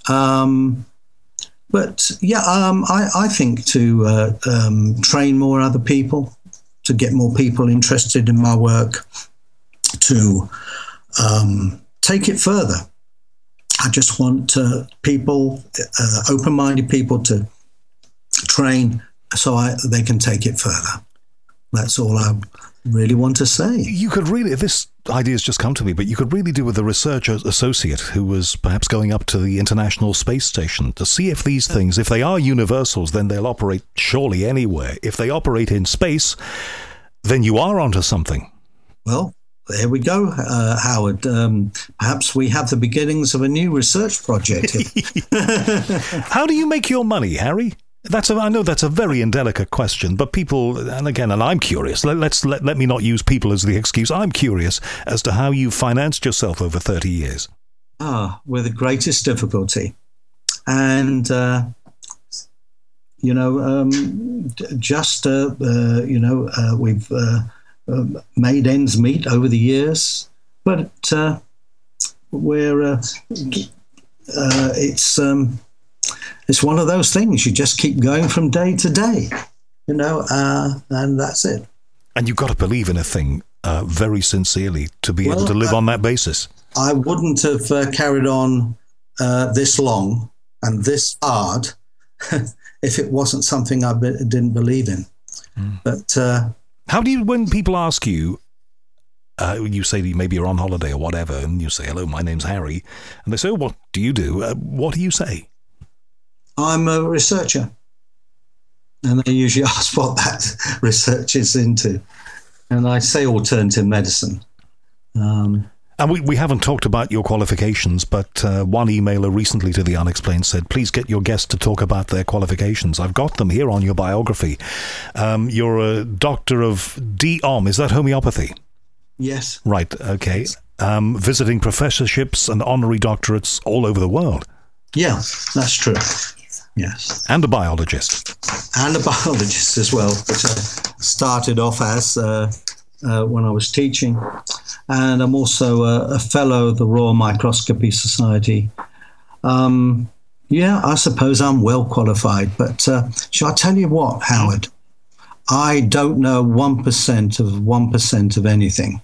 But yeah, I think to train more other people, to get more people interested in my work, to take it further. I just want people, open-minded people, to train so they can take it further. That's all I really want to say. You could really, this idea has just come to me, but you could really do with a research associate who was perhaps going up to the International Space Station to see if these things, if they are universals, then they'll operate surely anywhere. If they operate in space, then you are onto something. Well, there we go, Howard. Perhaps we have the beginnings of a new research project here. How do you make your money, Harry? I know that's a very indelicate question, but people, and I'm curious. Let me not use people as the excuse. I'm curious as to how you financed yourself over 30 years. With the greatest difficulty, and we've made ends meet over the years, but it's one of those things. You just keep going from day to day, and that's it. And you've got to believe in a thing very sincerely to be able to live on that basis. I wouldn't have carried on this long and this hard if it wasn't something I didn't believe in. But how do you, when people ask you, you say maybe you're on holiday or whatever, and you say, hello, my name's Harry, and they say, what do you do? What do you say? I'm a researcher. And they usually ask what that research is into. And I say alternative medicine. And we haven't talked about your qualifications, but one emailer recently to The Unexplained said, please get your guests to talk about their qualifications. I've got them here on your biography. You're a doctor of DOM. Is that homeopathy? Yes. Right, okay. Visiting professorships and honorary doctorates all over the world. Yeah, that's true. Yes. And a biologist. And a biologist as well, which I started off as when I was teaching. And I'm also a fellow of the Royal Microscopy Society. I suppose I'm well qualified. But shall I tell you what, Howard? I don't know 1% of anything.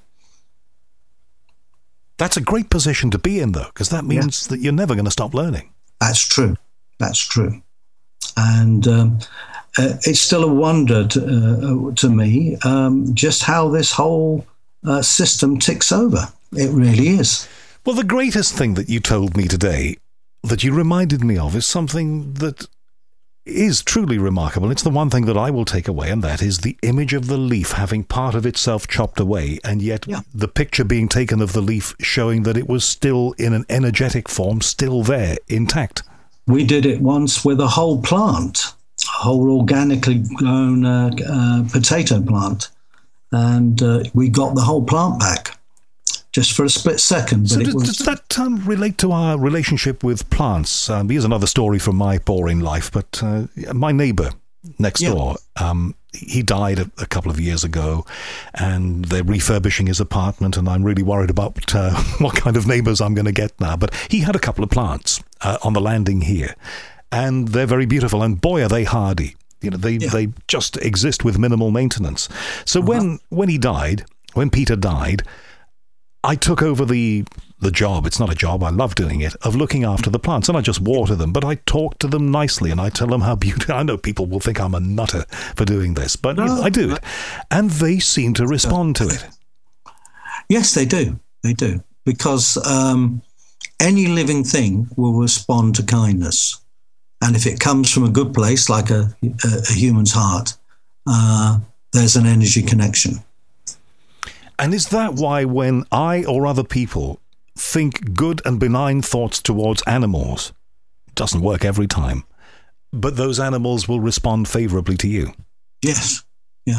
That's a great position to be in, though, because that means that you're never going to stop learning. That's true. That's true. And it's still a wonder to me just how this whole system ticks over. It really is. Well, the greatest thing that you told me today that you reminded me of is something that is truly remarkable. It's the one thing that I will take away, and that is the image of the leaf having part of itself chopped away, and yet the picture being taken of the leaf showing that it was still in an energetic form, still there, intact. We did it once with a whole plant, a whole organically grown potato plant, and we got the whole plant back just for a split second. So does that relate to our relationship with plants? Here's another story from my boring life, but my neighbour next door, he died a couple of years ago, and they're refurbishing his apartment, and I'm really worried about what kind of neighbours I'm going to get now. But he had a couple of plants on the landing here, and they're very beautiful, and boy, are they hardy. They just exist with minimal maintenance. So when Peter died, I took over the job. It's not a job, I love doing it, of looking after the plants, and I just water them, but I talk to them nicely, and I tell them how beautiful. I know people will think I'm a nutter for doing this, but I do it, and they seem to respond to it. Yes, they do. They do, because any living thing will respond to kindness, and if it comes from a good place, like a human's heart, there's an energy connection. And is that why when I or other people think good and benign thoughts towards animals, it doesn't work every time, but those animals will respond favourably to you? Yes, yeah.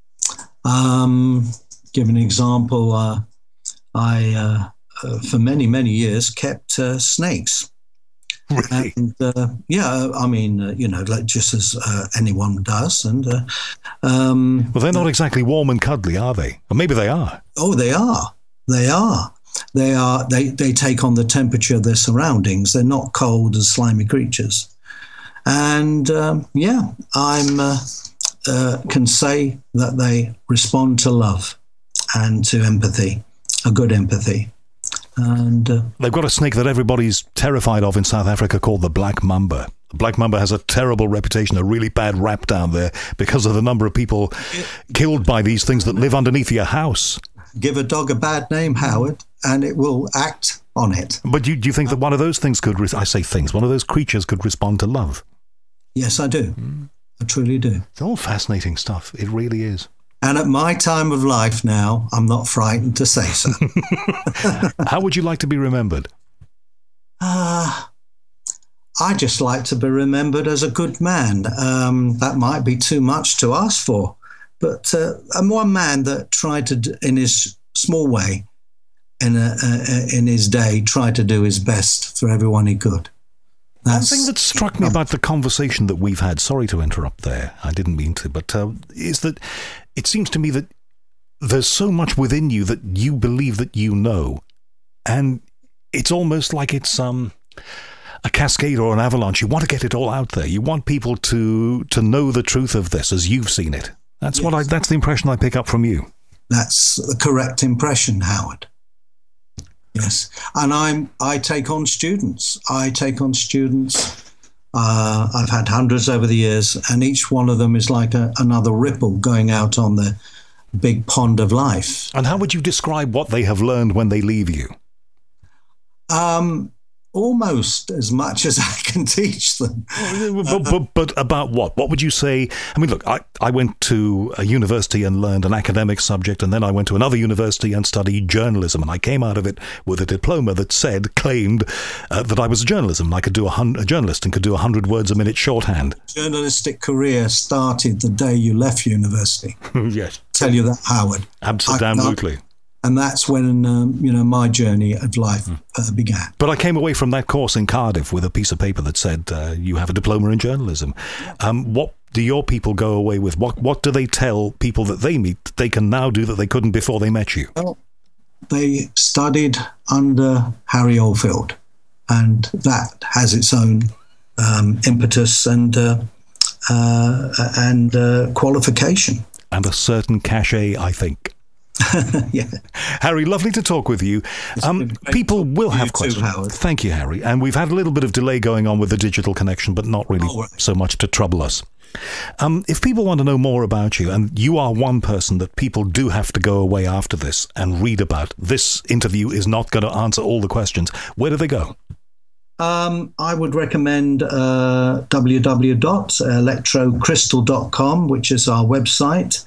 Give an example. I for many, many years, kept snakes. Really? And, like just as anyone does. And well, they're not exactly warm and cuddly, are they? Or maybe they are. Oh, they are. They are. They take on the temperature of their surroundings. They're not cold and slimy creatures. And I can say that they respond to love and to empathy, a good empathy. And they've got a snake that everybody's terrified of in South Africa called the black mamba. Black Mamba has a terrible reputation, a really bad rap down there because of the number of people killed by these things that live underneath your house. Give a dog a bad name, Howard, and it will act on it. But do you think that one of those things could, one of those creatures could respond to love? Yes, I do. I truly do. It's all fascinating stuff. It really is. And at my time of life now, I'm not frightened to say so. How would you like to be remembered? I just like to be remembered as a good man. That might be too much to ask for, but I'm one man that tried to, in his small way, in his day, tried to do his best for everyone he could. One thing that struck me about the conversation that we've had, sorry to interrupt there, I didn't mean to, but is that it seems to me that there's so much within you that you believe that you know, and it's almost like it's a cascade or an avalanche. You want to get it all out there. You want people to know the truth of this as you've seen it. That's that's the impression I pick up from you. That's the correct impression, Howard. Yes, and I take on students. I've had hundreds over the years, and each one of them is like another ripple going out on the big pond of life. And how would you describe what they have learned when they leave you? Almost as much as I can teach them. But about what? What would you say? I mean, look, I went to a university and learned an academic subject, and then I went to another university and studied journalism, and I came out of it with a diploma that claimed that I was a journalist and could do a journalist and could do 100 words a minute shorthand. Journalistic career started the day you left university. Yes. Tell you that, Howard. Absolutely. And that's when, my journey of life began. But I came away from that course in Cardiff with a piece of paper that said, you have a diploma in journalism. What do your people go away with? What do they tell people that they meet that they can now do that they couldn't before they met you? Well, they studied under Harry Oldfield, and that has its own impetus and qualification. And a certain cachet, I think. Yeah. Harry, lovely to talk with you. People will have questions. Howard. Thank you, Harry. And we've had a little bit of delay going on with the digital connection, but not really so much to trouble us. If people want to know more about you, and you are one person that people do have to go away after this and read about, this interview is not going to answer all the questions. Where do they go? I would recommend www.electrocrystal.com, which is our website.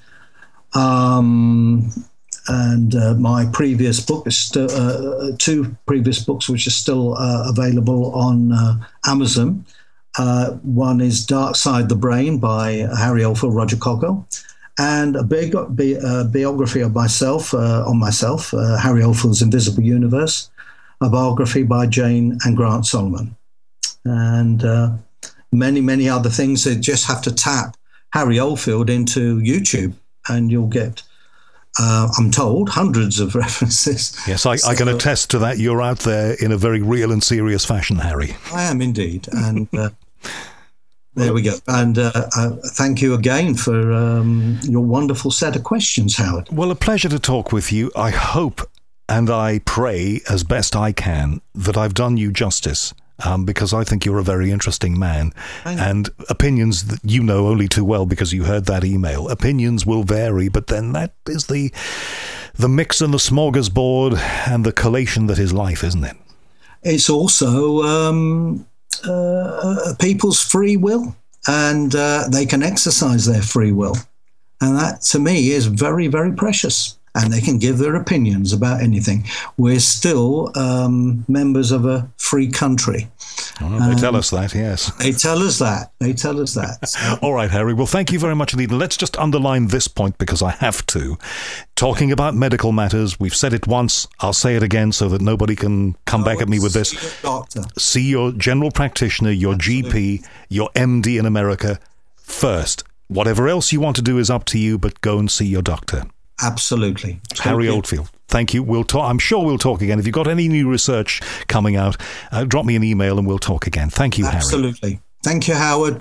And my previous book is still two previous books which are still available on Amazon. One is Dark Side the Brain by Harry Oldfield, Roger Coghill, and a biography of myself, Harry Oldfield's Invisible Universe, a biography by Jane and Grant Solomon, and many, many other things. You just have to tap Harry Oldfield into YouTube and you'll get, I'm told, hundreds of references. Yes, I can attest to that. You're out there in a very real and serious fashion, Harry. I am indeed. And there we go. And thank you again for your wonderful set of questions, Howard. Well, a pleasure to talk with you. I hope and I pray as best I can that I've done you justice. Because I think you're a very interesting man. And opinions that you know only too well because you heard that email. Opinions will vary, but then that is the mix and the smorgasbord and the collation that is life, isn't it? It's also people's free will, and they can exercise their free will. And that, to me, is very, very precious. And they can give their opinions about anything. We're still members of a free country. Oh, they tell us that, yes. They tell us that. So. All right, Harry. Well, thank you very much indeed. Let's just underline this point because I have to. Talking about medical matters, we've said it once. I'll say it again so that nobody can come back at me with this. See your general practitioner, your GP, your MD in America first. Whatever else you want to do is up to you, but go and see your doctor. Absolutely. Harry Oldfield, thank you. We'll talk. I'm sure we'll talk again. If you've got any new research coming out, drop me an email and we'll talk again. Thank you, Harry. Absolutely. Thank you, Howard.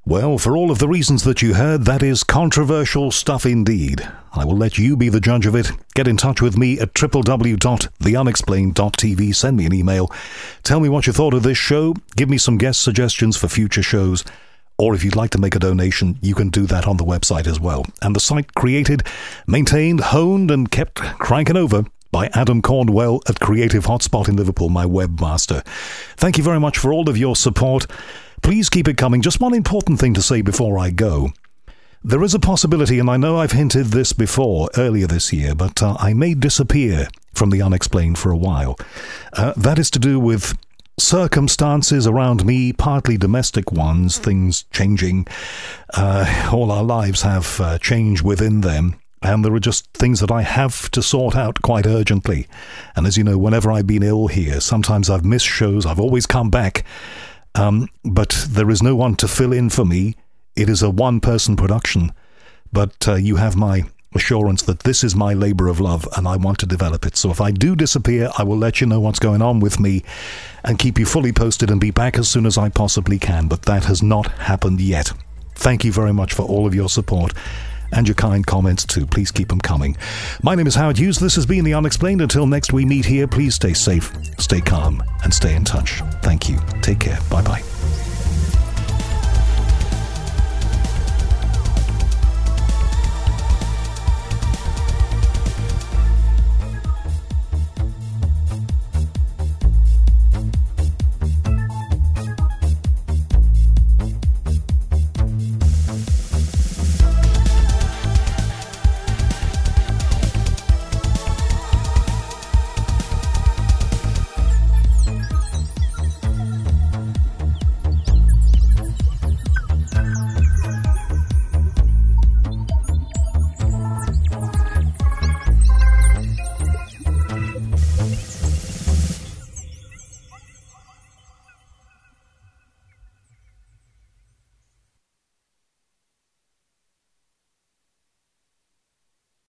Well, for all of the reasons that you heard, that is controversial stuff indeed. I will let you be the judge of it. Get in touch with me at www.theunexplained.tv. Send me an email. Tell me what you thought of this show. Give me some guest suggestions for future shows. Or if you'd like to make a donation, you can do that on the website as well. And the site created, maintained, honed, and kept cranking over by Adam Cornwell at Creative Hotspot in Liverpool, my webmaster. Thank you very much for all of your support. Please keep it coming. Just one important thing to say before I go. There is a possibility, and I know I've hinted this before earlier this year, but I may disappear from The Unexplained for a while. That is to do with circumstances around me, partly domestic ones, things changing. All our lives have changed within them. And there are just things that I have to sort out quite urgently. And as you know, whenever I've been ill here, sometimes I've missed shows. I've always come back. But there is no one to fill in for me. It is a one-person production. But you have my assurance that this is my labor of love and I want to develop it. So if I do disappear, I will let you know what's going on with me and keep you fully posted and be back as soon as I possibly can. But that has not happened yet. Thank you very much for all of your support. And your kind comments too. Please keep them coming. My name is Howard Hughes. This has been The Unexplained. Until next we meet here, please stay safe, stay calm, and stay in touch. Thank you. Take care. Bye-bye.